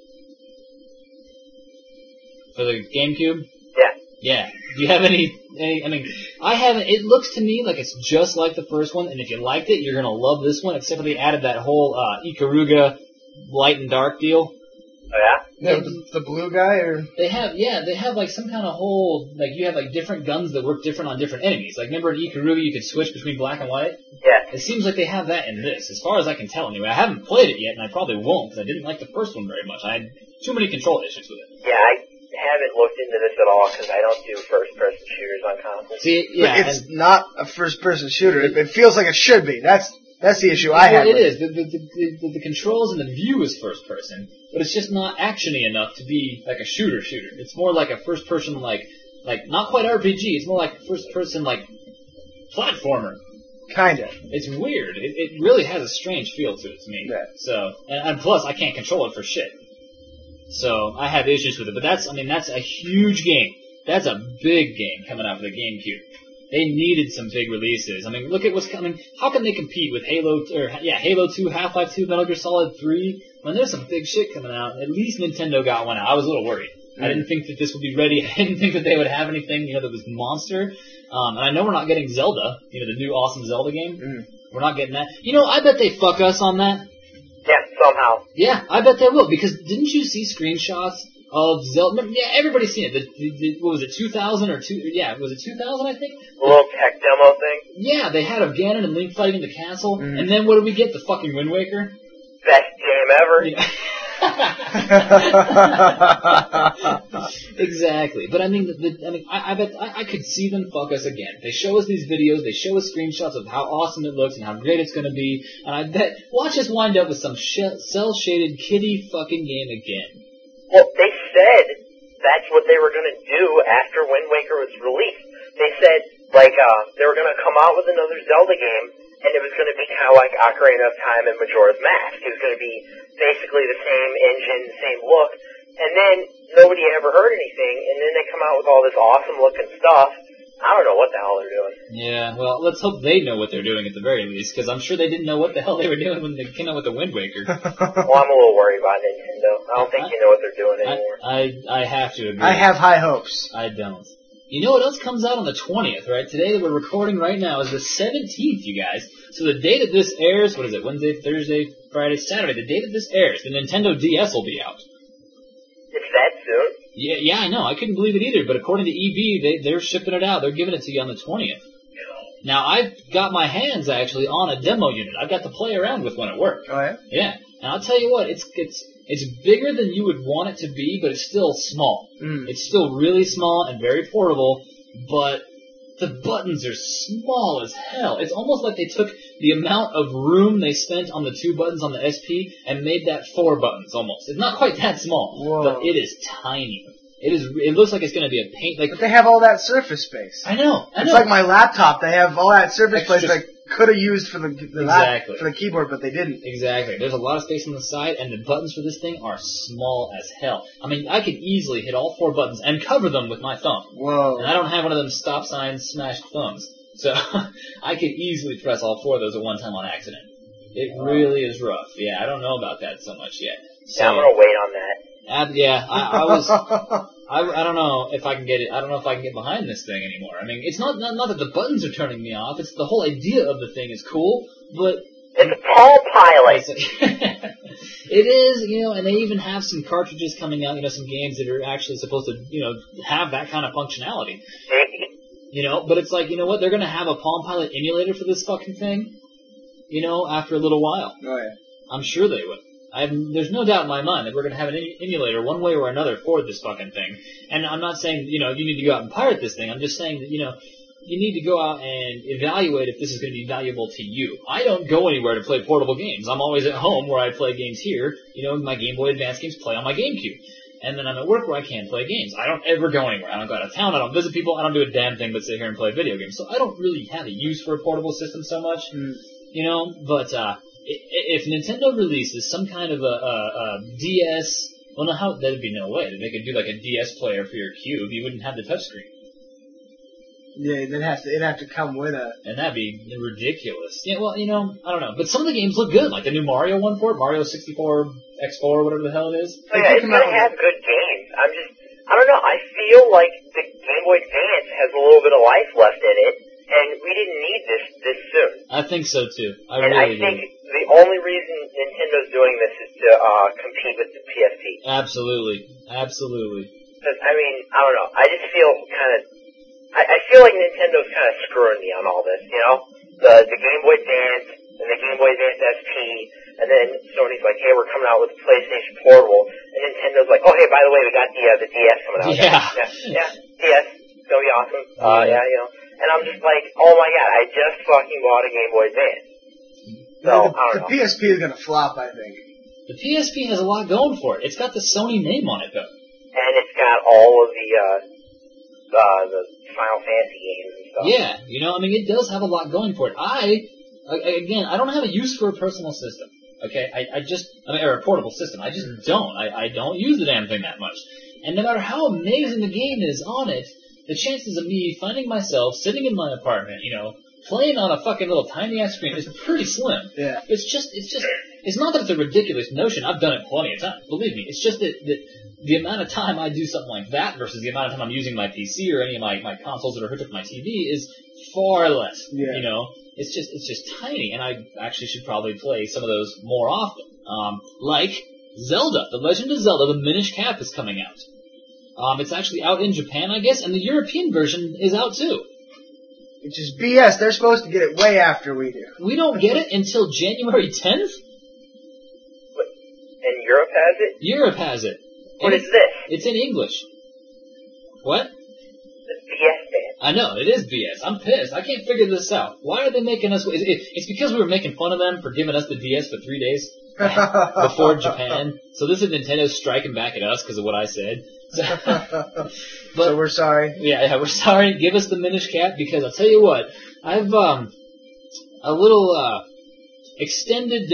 For the GameCube? Yeah. Yeah. Do you have any, I haven't, it looks to me like it's just like the first one, and if you liked it, you're gonna love this one, except for they added that whole, Ikaruga light and dark deal. Oh, yeah? The blue guy, or? They have like some kind of whole, like you have like different guns that work different on different enemies. Like remember in Ikaruga you could switch between black and white? Yeah. It seems like they have that in this, as far as I can tell anyway. I haven't played it yet, and I probably won't, because I didn't like the first one very much. I had too many control issues with it. Yeah, I haven't looked into this at all, because I don't do first-person shooters on consoles. See, yeah. But it's not a first-person shooter. It feels like it should be. That's the issue I have. Well, it is. The controls and the view is first person, but it's just not actiony enough to be like a shooter. It's more like a first person, like not quite RPG. It's more like first person, like platformer. Kinda. It's weird. It really has a strange feel to it to me. Yeah. So, and plus I can't control it for shit. So I have issues with it. But that's a huge game. That's a big game coming out for the GameCube. They needed some big releases. Look at what's coming. How can they compete with Halo 2, Half-Life 2, Metal Gear Solid 3? When there's some big shit coming out. At least Nintendo got one out. I was a little worried. I didn't think that this would be ready. I didn't think that they would have anything, that was monster. And I know we're not getting Zelda, the new awesome Zelda game. We're not getting that. I bet they fuck us on that. Yeah, somehow. Yeah, I bet they will, because didn't you see screenshots of Zelda? Yeah, everybody's seen it. What was it, 2000 or two? Yeah, was it 2000, I think? A little tech demo thing? Yeah, they had of Ganon and Link fighting in the castle, and then what did we get? The fucking Wind Waker? Best game ever. Yeah. Exactly. But I bet I could see them fuck us again. They show us these videos, they show us screenshots of how awesome it looks and how great it's going to be, and I bet watch us wind up with some cel-shaded kiddie fucking game again. Well, they said that's what they were going to do after Wind Waker was released. They said, they were going to come out with another Zelda game, and it was going to be kind of like Ocarina of Time and Majora's Mask. It was going to be basically the same engine, the same look, and then nobody ever heard anything, and then they come out with all this awesome-looking stuff. I don't know what the hell they're doing. Yeah, well, let's hope they know what they're doing at the very least, because I'm sure they didn't know what the hell they were doing when they came out with the Wind Waker. Well, I'm a little worried about Nintendo. I don't think you know what they're doing anymore. I have to agree. I have high hopes. I don't. You know what else comes out on the 20th, right? Today that we're recording right now is the 17th, you guys. So the day that this airs, what is it, Wednesday, Thursday, Friday, Saturday, the day that this airs, the Nintendo DS will be out. It's that soon? Yeah, I know. I couldn't believe it either, but according to EB, they're shipping it out. They're giving it to you on the 20th. Now, I've got my hands, actually, on a demo unit. I've got to play around with one at work. Oh, yeah? Yeah. And I'll tell you what, it's bigger than you would want it to be, but it's still small. It's still really small and very portable, but the buttons are small as hell. It's almost like they took the amount of room they spent on the 2 buttons on the SP and made that 4 buttons almost. It's not quite that small, but it is tiny. It looks like it's going to be a paint. But they have all that surface space. I know. It's like my laptop. They have all that surface space. Like could have used for the Exactly. for the keyboard, but they didn't. Exactly. There's a lot of space on the side, and the buttons for this thing are small as hell. I mean, I could easily hit all 4 buttons and cover them with my thumb. Whoa. And I don't have one of them stop signs smashed thumbs. So I could easily press all 4 of those at one time on accident. It really is rough. Yeah, I don't know about that so much yet. So, Yeah, I'm gonna wait on that. I don't know if I can get it. I don't know if I can get behind this thing anymore. I mean, it's not that the buttons are turning me off. It's the whole idea of the thing is cool, but It's a Palm Pilot. it is, and they even have some cartridges coming out. Some games that are actually supposed to, have that kind of functionality. But it's like, what? They're gonna have a Palm Pilot emulator for this fucking thing. After a little while. Oh yeah. I'm sure they would. There's no doubt in my mind that we're going to have an emulator one way or another for this fucking thing. And I'm not saying, you need to go out and pirate this thing. I'm just saying that, you need to go out and evaluate if this is going to be valuable to you. I don't go anywhere to play portable games. I'm always at home where I play games here. My Game Boy Advance games play on my GameCube. And then I'm at work where I can play games. I don't ever go anywhere. I don't go out of town. I don't visit people. I don't do a damn thing but sit here and play video games. So I don't really have a use for a portable system so much. But if Nintendo releases some kind of a DS, well, no, that'd be no way. They could do like a DS player for your Cube. You wouldn't have the touchscreen. Yeah, it'd have to come with a. And that'd be ridiculous. Yeah, well, I don't know. But some of the games look good, like the new Mario one for it, Mario 64 X4, whatever the hell it is. Oh, yeah, it's gonna have good games. I don't know, I feel like the Game Boy Advance has a little bit of life left in it. And we didn't need this soon. I think so too. I think the only reason Nintendo's doing this is to compete with the PSP. Absolutely. Because I don't know. I just feel I feel like Nintendo's kind of screwing me on all this. The Game Boy Advance and the Game Boy Advance SP, and then Sony's like, hey, we're coming out with a PlayStation Portable, and Nintendo's like, oh hey, by the way, we got the DS coming out. Yeah, DS. It's gonna be awesome. And I'm just like, oh my god, I just fucking bought a Game Boy Advance. So, I don't know. The PSP is gonna flop, I think. The PSP has a lot going for it. It's got the Sony name on it, though. And it's got all of the Final Fantasy games and stuff. Yeah, it does have a lot going for it. I don't have a use for a personal system. Okay, or a portable system. I just don't. I don't use the damn thing that much. And no matter how amazing the game is on it, the chances of me finding myself sitting in my apartment, playing on a fucking little tiny ass screen is pretty slim. Yeah. It's not that it's a ridiculous notion. I've done it plenty of times. Believe me. It's just that the amount of time I do something like that versus the amount of time I'm using my PC or any of my consoles that are hooked up to my TV is far less. Yeah. It's just tiny, and I actually should probably play some of those more often. Like Zelda, The Legend of Zelda, the Minish Cap is coming out. It's actually out in Japan, I guess, and the European version is out too. Which is BS. They're supposed to get it way after we do. We don't get it until January 10th? And Europe has it? Europe has it. What is this? It's in English. What? It's BS, man. I know, it is BS. I'm pissed. I can't figure this out. Why are they making us... It's because we were making fun of them for giving us the DS for 3 days before Japan. So this is Nintendo striking back at us because of what I said. So we're sorry. Yeah, we're sorry. Give us the Minish Cap because I'll tell you what, I've a little extended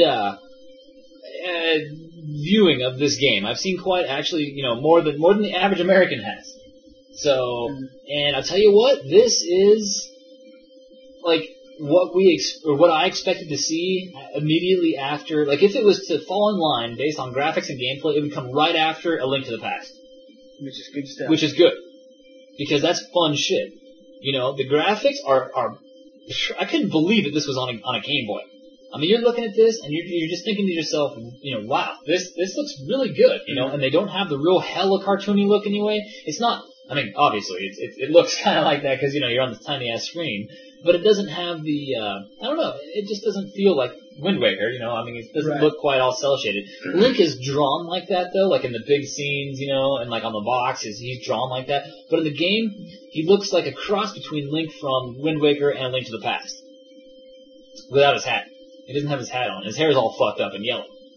viewing of this game. I've seen quite actually, more than the average American has. So, and I'll tell you what, this is like what I expected to see immediately after. Like if it was to fall in line based on graphics and gameplay, it would come right after A Link to the Past. Which is good stuff. Which is good. Because that's fun shit. The graphics are I couldn't believe that this was on a Game Boy. You're looking at this and you're just thinking to yourself, wow, this looks really good, and they don't have the real hella cartoony look anyway. It's not, obviously it looks kind of like that because, you're on this tiny ass screen, but it doesn't have the, I don't know, it just doesn't feel like Wind Waker, it doesn't look quite all cel shaded. Link is drawn like that though, like in the big scenes, and like on the box, he's drawn like that. But in the game, he looks like a cross between Link from Wind Waker and A Link to the Past. Without his hat. He doesn't have his hat on. His hair is all fucked up and yellow.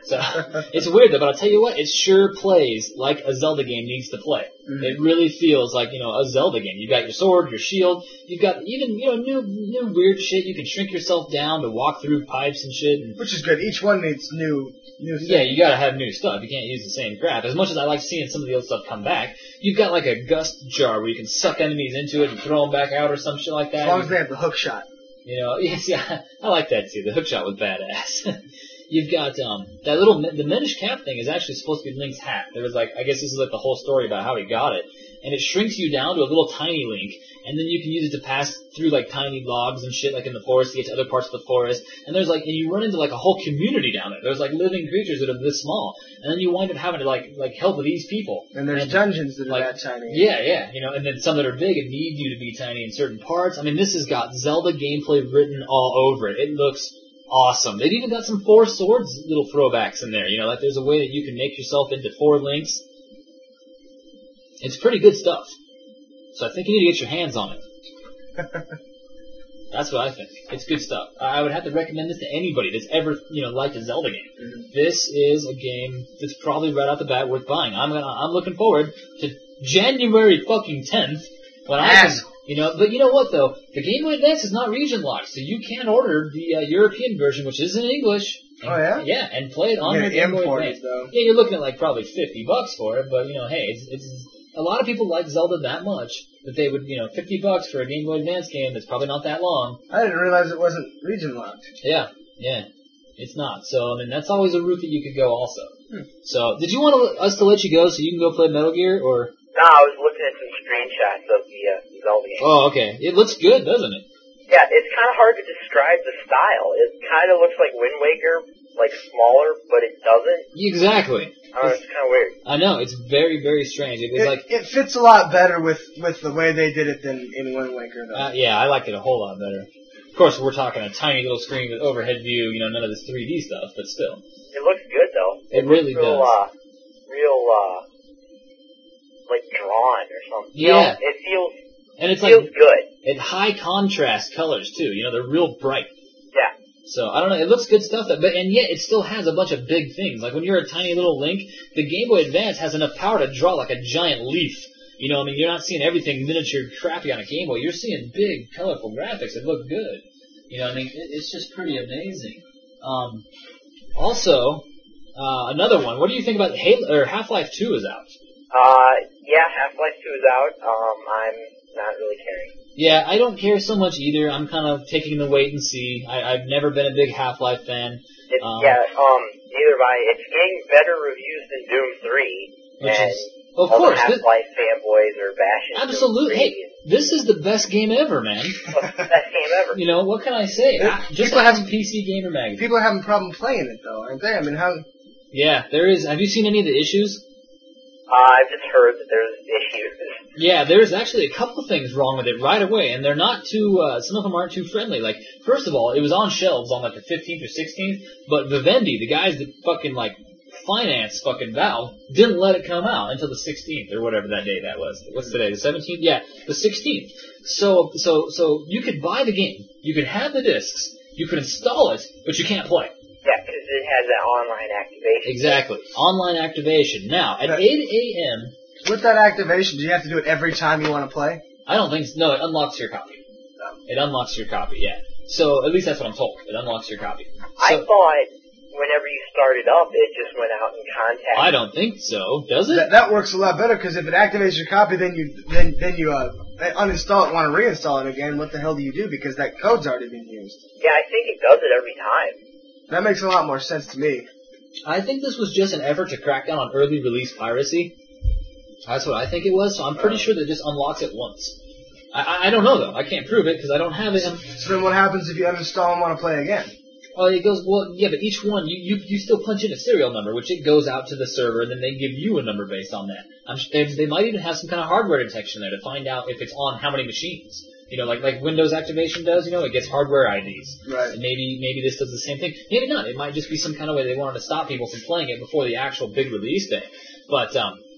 So it's weird though, but I'll tell you what, it sure plays like a Zelda game needs to play. Mm-hmm. It really feels like, a Zelda game. You've got your sword, your shield, you've got even, new weird shit. You can shrink yourself down to walk through pipes and shit. And which is good. Each one needs new things. Yeah, you gotta have new stuff. You can't use the same crap. As much as I like seeing some of the old stuff come back, you've got like a gust jar where you can suck enemies into it and throw them back out or some shit like that. As long as they have the hook shot. Yeah, I like that too. The hook shot was badass. You've got, the Minish Cap thing is actually supposed to be Link's hat. There was I guess this is the whole story about how he got it. And it shrinks you down to a little tiny Link, and then you can use it to pass through tiny logs and shit in the forest to get to other parts of the forest. And there's and you run into a whole community down there. There's living creatures that are this small. And then you wind up having to help with these people. And there's dungeons that are that tiny. Yeah, and then some that are big and need you to be tiny in certain parts. I mean, this has got Zelda gameplay written all over it. It looks awesome. They've even got some Four Swords little throwbacks in there. There's a way that you can make yourself into 4 links. It's pretty good stuff. So I think you need to get your hands on it. That's what I think. It's good stuff. I would have to recommend this to anybody that's ever, liked a Zelda game. Mm-hmm. This is a game that's probably right out the bat worth buying. I'm looking forward to January fucking 10th when I can, but you know what though? The Game Boy Advance is not region locked, so you can order the European version, which is in English. And, oh yeah? Yeah, and play it on your Game Boy Advance. Though. Yeah, you're looking at probably $50 for it, but hey, it's a lot of people like Zelda that much that they would, $50 for a Game Boy Advance game that's probably not that long. I didn't realize it wasn't region locked. Yeah, it's not. So that's always a route that you could go also. So, did you want us to let you go so you can go play Metal Gear, or? No, I was looking at some screenshots of the Zelda game. Oh, okay. It looks good, doesn't it? Yeah, it's kind of hard to describe the style. It kind of looks like Wind Waker, smaller, but it doesn't. Exactly. It's kind of weird. I know, it's very, very strange. It fits a lot better with the way they did it than in Wind Waker, though. Yeah, I like it a whole lot better. Of course, we're talking a tiny little screen with overhead view, none of this 3D stuff, but still. It looks good, though. It really does. Drawn or something. Yeah. It feels... And it's feels good. It high contrast colors, too. They're real bright. Yeah. So, I don't know, it looks good stuff, and yet it still has a bunch of big things. When you're a tiny little Link, the Game Boy Advance has enough power to draw a giant leaf. You're not seeing everything miniature crappy on a Game Boy. You're seeing big, colorful graphics that look good. It's just pretty amazing. Also, another one. What do you think about Half-Life 2 is out? Yeah, Half-Life 2 is out. I'm not really caring. Yeah, I don't care so much either. I'm kind of taking the wait and see. I've never been a big Half-Life fan. Neither have I. It's getting better reviews than Doom 3. Which is, of all course. The Half-Life fanboys are bashing Absolutely. Doom 3. Hey, this is the best game ever, man. Well, it's the best game ever. What can I say? Just like PC Gamer Magazine. People are having a problem playing it, though, aren't they? I mean, how... Yeah, there is. Have you seen any of the issues? I've just heard that there's issues. Yeah, there's actually a couple things wrong with it right away, and they're not too, some of them aren't too friendly. First of all, it was on shelves on the 15th or 16th, but Vivendi, the guys that fucking, finance fucking Valve, didn't let it come out until the 16th, or whatever that day that was. What's today, the 17th? Yeah, the 16th. So you could buy the game, you could have the discs, you could install it, but you can't play. Yeah, because it has that online activation. Exactly. Online activation. Now, at 8 a.m. With that activation, do you have to do it every time you want to play? I don't think so. No, it unlocks your copy. It unlocks your copy, yeah. So, at least that's what I'm told. It unlocks your copy. I thought whenever you started up, it just went out and contacted. I don't think so. Does it? That works a lot better, because if it activates your copy, then you uninstall it and want to reinstall it again. What the hell do you do? Because that code's already been used. Yeah, I think it does it every time. That makes a lot more sense to me. I think this was just an effort to crack down on early release piracy. That's what I think it was, so I'm pretty sure that it just unlocks it once. I don't know, though. I can't prove it, because I don't have it. So then what happens if you uninstall and want to play again? Well, it goes, yeah, but each one, you still punch in a serial number, which it goes out to the server, and then they give you a number based on that. They might even have some kind of hardware detection there to find out if it's on how many machines. Like Windows activation does, it gets hardware IDs. Right. And maybe this does the same thing. Maybe not. It might just be some kind of way they wanted to stop people from playing it before the actual big release day. But,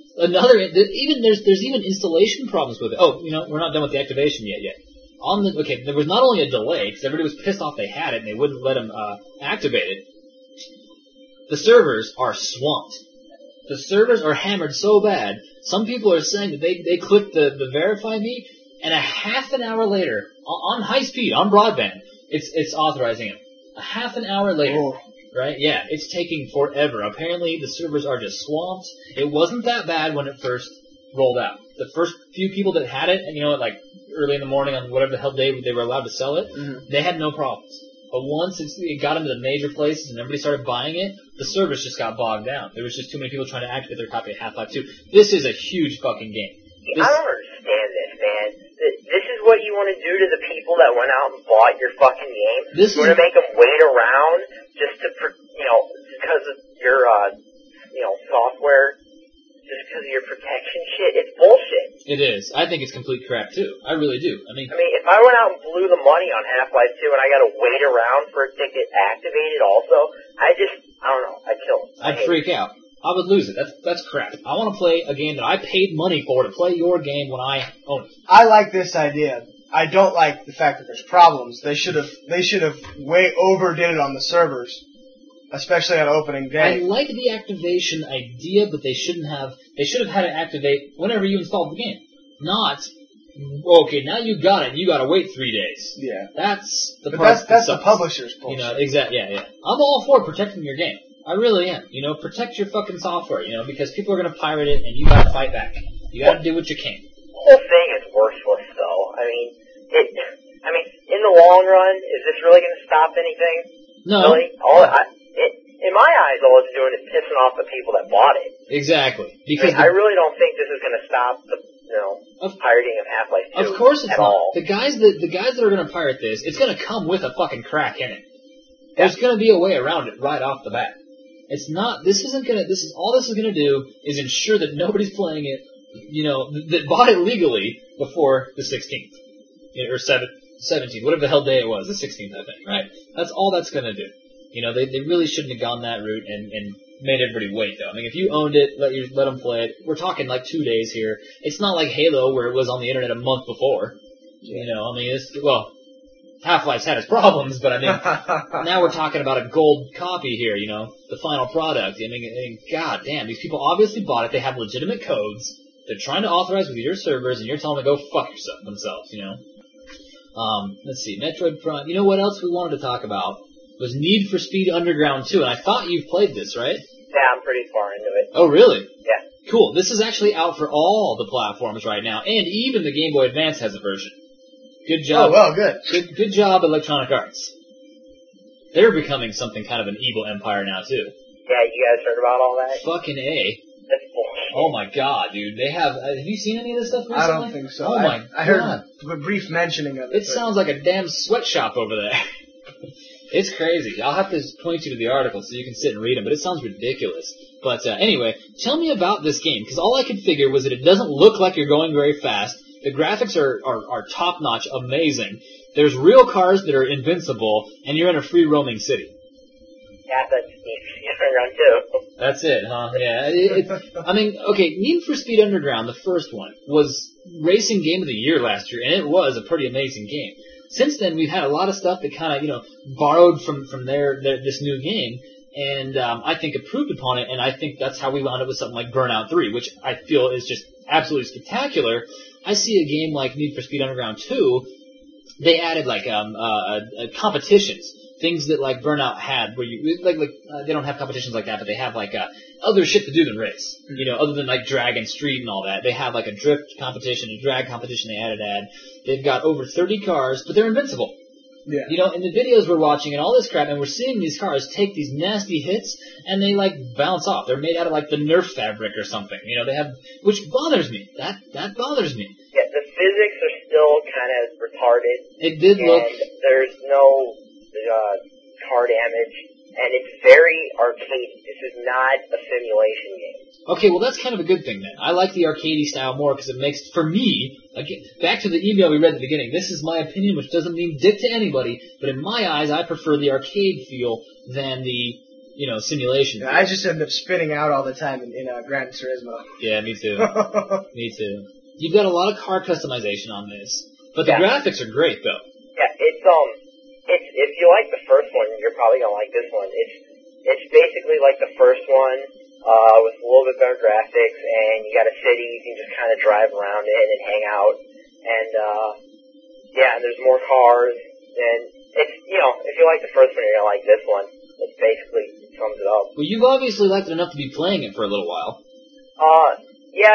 there's even installation problems with it. Oh, we're not done with the activation yet. There was not only a delay, because everybody was pissed off they had it and they wouldn't let them, activate it. The servers are swamped. The servers are hammered so bad, some people are saying that they clicked the verify me, and a half an hour later, on high speed, on broadband, it's authorizing it. A half an hour later, right? Yeah, it's taking forever. Apparently, the servers are just swamped. It wasn't that bad when it first rolled out. The first few people that had it, and like early in the morning on whatever the hell day they were allowed to sell it, they had no problems. But once it got into the major places and everybody started buying it, the servers just got bogged down. There was just too many people trying to activate their copy of Half-Life 2. This is a huge fucking game. I don't understand this, man. This is what you want to do to the people that went out and bought your fucking game? You want to make them wait around just to, because of your, software, just because of your protection shit? It's bullshit. It is. I think it's complete crap, too. I really do. I mean, if I went out and blew the money on Half-Life 2 and I got to wait around for it to get activated also, I don't know. I'd kill it. I'd freak out. I would lose it. That's crap. I want to play a game that I paid money for to play your game when I own it. I like this idea. I don't like the fact that there's problems. They should have way overdid it on the servers, especially on opening day. I like the activation idea, but they should have had it activate whenever you installed the game. Not, okay, now you got it, you gotta wait 3 days. Yeah. That's the publisher's bullshit. Exactly, yeah. I'm all for protecting your game. I really am. Protect your fucking software, because people are gonna pirate it and you gotta fight back. You gotta do what you can. The whole thing is worthless, though. In the long run, is this really gonna stop anything? No. Really? In my eyes, all it's doing is pissing off the people that bought it. Exactly. Because I really don't think this is gonna stop the pirating of Half-Life 2 Of course it's at not. all. The guys that are going to pirate this, it's going to come with a fucking crack in it. There's going to be a way around it right off the bat. It's not. All this is going to do is ensure that nobody's playing it. That bought it legally before the 16th or 17th, whatever the hell day it was, the 16th, I think. Right. That's all that's going to do. They really shouldn't have gone that route and made everybody wait, though. If you owned it, let them play it. We're talking like 2 days here. It's not like Halo where it was on the internet a month before. Half-Life's had its problems, but now we're talking about a gold copy here, the final product. God damn, these people obviously bought it. They have legitimate codes. They're trying to authorize with your servers, and you're telling them to go fuck themselves, Let's see, Metroid Prime. You know what else we wanted to talk about? Was Need for Speed Underground 2, and I thought you've played this, right? Yeah, I'm pretty far into it. Oh, really? Yeah. Cool. This is actually out for all the platforms right now, and even the Game Boy Advance has a version. Good job. Oh, well, good. Good job, Electronic Arts. They're becoming something kind of an evil empire now, too. Yeah, you guys heard about all that? Fucking A. That's bullshit. Oh my god, dude. They have you seen any of this stuff recently? I don't think so. Oh my god. I heard a brief mentioning of it. It sounds like a damn sweatshop over there. It's crazy. I'll have to point you to the article so you can sit and read them, but it sounds ridiculous. But anyway, tell me about this game, because all I could figure was that it doesn't look like you're going very fast. The graphics are top-notch, amazing. There's real cars that are invincible, and you're in a free-roaming city. Yeah, that's Need for Speed Underground too. That's it, huh? Yeah. Okay, Need for Speed Underground, the first one, was Racing Game of the Year last year, and it was a pretty amazing game. Since then, we've had a lot of stuff that kind of, borrowed from this new game, and I think improved upon it, and I think that's how we wound up with something like Burnout 3, which I feel is just absolutely spectacular. I see a game like Need for Speed Underground 2, they added competitions, things that like Burnout had, where you they don't have competitions like that, but they have other shit to do than race. Other than like drag and street and all that, they have like a drift competition, a drag competition. They added. They've got over 30 cars, but they're invincible. Yeah. In the videos we're watching and all this crap, and we're seeing these cars take these nasty hits, and they bounce off. They're made out of the Nerf fabric or something. They have, which bothers me. That bothers me. Yeah, the physics are still kind of retarded. It did look. There's no car damage, and it's very arcadey. This is not a simulation game. Okay, well that's kind of a good thing then. I like the arcadey style more because it makes, for me, again, back to the email we read at the beginning, this is my opinion, which doesn't mean dick to anybody, but in my eyes, I prefer the arcade feel than the, simulation feel. I just end up spinning out all the time in Gran Turismo. Yeah, me too. Me too. You've got a lot of car customization on this, but the graphics are great though. Yeah, it's if you like the first one, you're probably gonna like this one. it's basically like the first one, with a little bit better graphics, and you got a city, you can just kind of drive around it and hang out, and, yeah, and there's more cars, and it's, you know, if you like the first one, you're gonna like this one. It basically sums it up. Well, you've obviously liked it enough to be playing it for a little while. Yeah,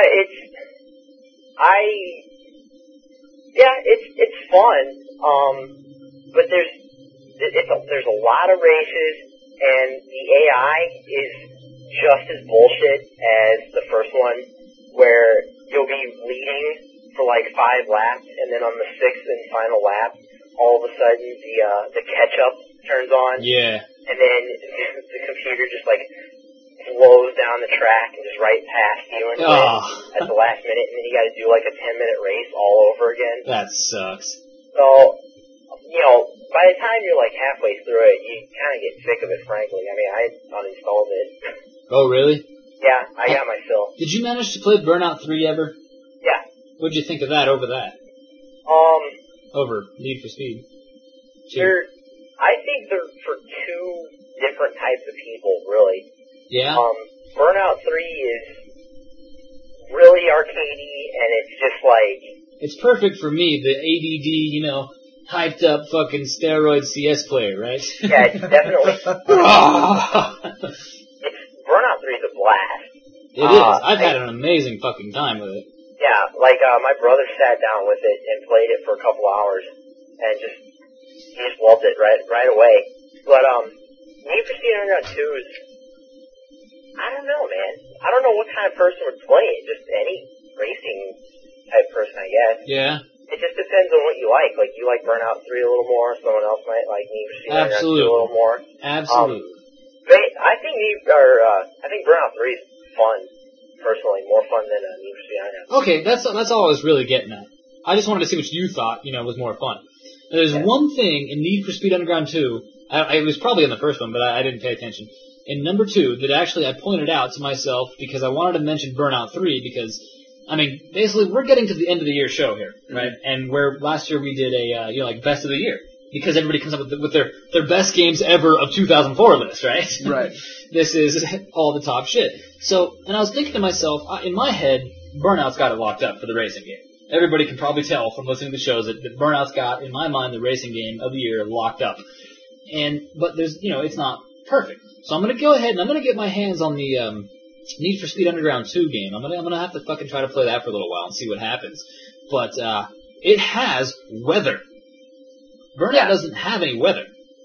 it's fun, but there's a lot of races, and the AI is just as bullshit as the first one, where you'll be leading for like 5 laps, and then on the 6th and final lap, all of a sudden the catch-up turns on. Yeah. And then the computer just like blows down the track and just right past you and at the last minute, and then you got to do like a 10-minute race all over again. That sucks. So, you know, by the time you're like halfway through it, you kind of get sick of it, frankly. I mean, I uninstalled it. Oh, really? Yeah, I got my fill. Did you manage to play Burnout 3 ever? Yeah. What'd you think of that over that? Over Need for Speed. I think they're for two different types of people, really. Yeah? Burnout 3 is really arcadey, and it's just like... It's perfect for me, the ADD, you know, hyped up fucking steroid CS player, right? Yeah, it's definitely... Burnout 3 is a blast. It is. I've had an amazing fucking time with it. Yeah, like, my brother sat down with it and played it for a couple hours, and he just loved it right away. But, Need for Speed Underground 2 is... I don't know, man. I don't know what kind of person would play it. Just any racing type person, I guess. Yeah. It just depends on what you like. Like, you like Burnout 3 a little more. Someone else might like Need for Speed Underground 2 a little more. Absolutely. But I think Burnout 3 is fun, personally. More fun than Need for Speed Underground. Okay, that's all I was really getting at. I just wanted to see what you thought, you know, was more fun. There's one thing in Need for Speed Underground 2, it was probably in the first one, but I didn't pay attention. In number 2, that actually I pointed out to myself because I wanted to mention Burnout 3 because, I mean, basically we're getting to the end of the year show here, right? And where last year we did a, you know, like best of the year because everybody comes up with their best games ever of 2004 list, right? Right. This is all the top shit. So, and I was thinking to myself, in my head, Burnout's got it locked up for the racing game. Everybody can probably tell from listening to the shows that Burnout's got, in my mind, the racing game of the year locked up. But there's, you know, it's not perfect. So I'm gonna go ahead and I'm gonna get my hands on the Need for Speed Underground 2 game. I'm gonna have to fucking try to play that for a little while and see what happens. But it has weather. Burnout doesn't have any weather.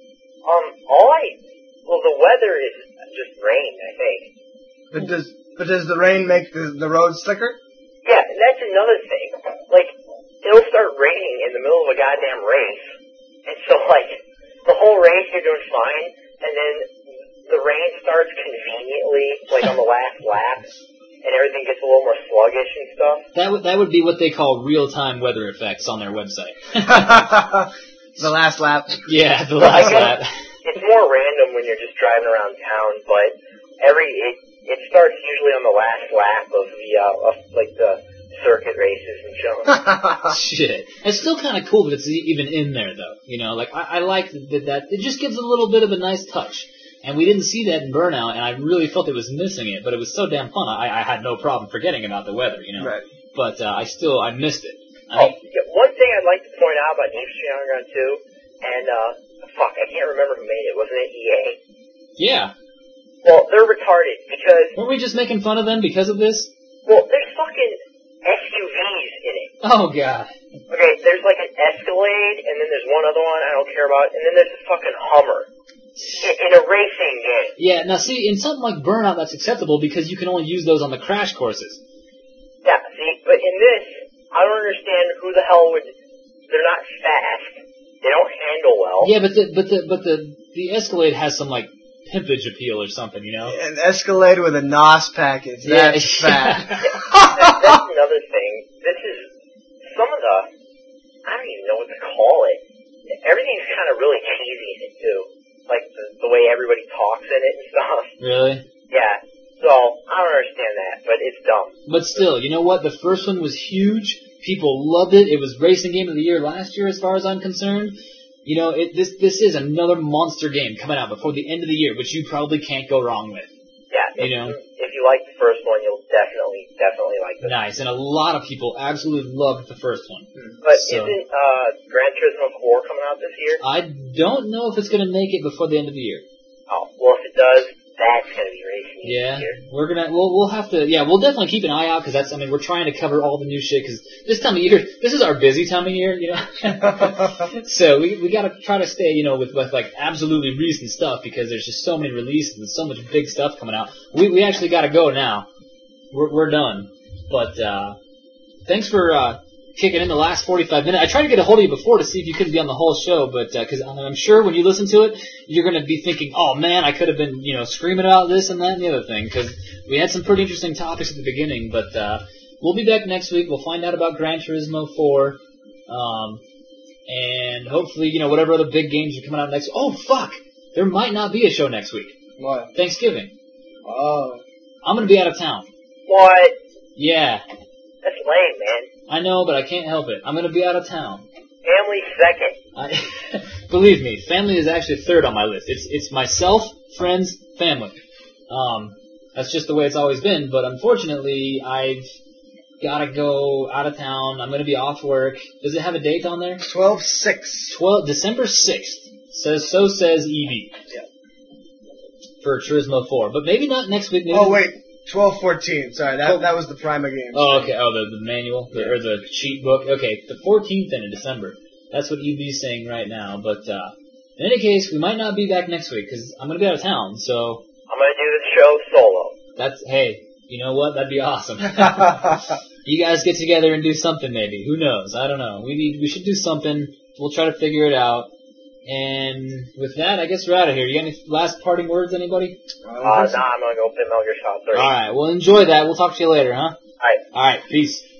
The weather is just rain, I think. But does the rain make the road slicker? Yeah, and that's another thing. Like, it'll start raining in the middle of a goddamn race, and so like the whole race you're doing fine, and then the rain starts conveniently, like on the last lap, and everything gets a little more sluggish and stuff. That would be what they call real-time weather effects on their website. The last lap. Yeah, the last lap. It's more random when you're just driving around town, but it starts usually on the last lap of the circuit races and shows. Shit. It's still kind of cool that it's even in there, though. You know, like, I like that it just gives a little bit of a nice touch. And we didn't see that in Burnout, and I really felt it was missing it, but it was so damn fun. I had no problem forgetting about the weather, you know. Right. But I missed it. One thing I'd like to point out about Need for Speed Underground 2, and I can't remember who made it. Wasn't it EA? Yeah. Well, they're retarded because... Weren't we just making fun of them because of this? Well, there's fucking SUVs in it. Oh, God. Okay, there's like an Escalade, and then there's one other one I don't care about, and then there's a fucking Hummer. In a racing game. Yeah, now see, in something like Burnout, that's acceptable because you can only use those on the crash courses. Yeah, see, but in this, I don't understand who the hell would... They're not fast. They don't handle well. Yeah, but the Escalade has some, like, pimpage appeal or something, you know? An Escalade with a NOS package. That's fat. That's another thing. This is some of the... I don't even know what to call it. Everything's kind of really cheesy in it, too. Like, the way everybody talks in it and stuff. Really? Yeah. So, I don't understand that, but it's dumb. But still, you know what? The first one was huge. People loved it. It was Racing Game of the Year last year, as far as I'm concerned. You know, this is another monster game coming out before the end of the year, which you probably can't go wrong with. Yeah, You know? if you like the first one, you'll definitely like this. Nice, and a lot of people absolutely loved the first one. But So- isn't Gran Turismo 4 coming out this year? I don't know if it's going to make it before the end of the year. Oh, well, if it does, that's going to be racing Yeah, this year. we'll have to, we'll definitely keep an eye out, because that's, I mean, we're trying to cover all the new shit, because this time of year, this is our busy time of year, you know? So we gotta try to stay, you know, with like absolutely recent stuff, because there's just so many releases and so much big stuff coming out. We actually gotta go now. We're done. But, thanks for, kicking in the last 45 minutes. I tried to get a hold of you before to see if you couldn't be on the whole show, but, cause I'm sure when you listen to it, you're gonna be thinking, oh man, I could have been, you know, screaming about this and that and the other thing, cause we had some pretty interesting topics at the beginning, but, we'll be back next week. We'll find out about Gran Turismo 4, and hopefully, you know, whatever other big games are coming out next. Oh fuck! There might not be a show next week. What? Thanksgiving. Oh. I'm gonna be out of town. What? Yeah. That's lame, man. I know, but I can't help it. I'm gonna be out of town. Family second. Believe me, family is actually third on my list. It's myself, friends, family. That's just the way it's always been, but unfortunately, I've gotta go out of town. I'm gonna be off work. Does it have a date on there? 12/6. December 6th. So says EB. Yeah. For Turismo 4. But maybe not next week. Maybe Oh, wait. 12/14. Sorry, that was the Prima game. Oh, okay. Oh, the manual or the cheat book. Okay, the 14th then in December. That's what EB's saying right now. But in any case, we might not be back next week because I'm gonna be out of town. So I'm going to do the show solo. hey, you know what? That'd be awesome. You guys get together and do something maybe. Who knows? I don't know. We should do something. We'll try to figure it out. And with that, I guess we're out of here. You got any last parting words, anybody? Nah, I'm going to go play Metal Gear Solid 3. All right. Well, enjoy that. We'll talk to you later, huh? Alright. All right. Peace.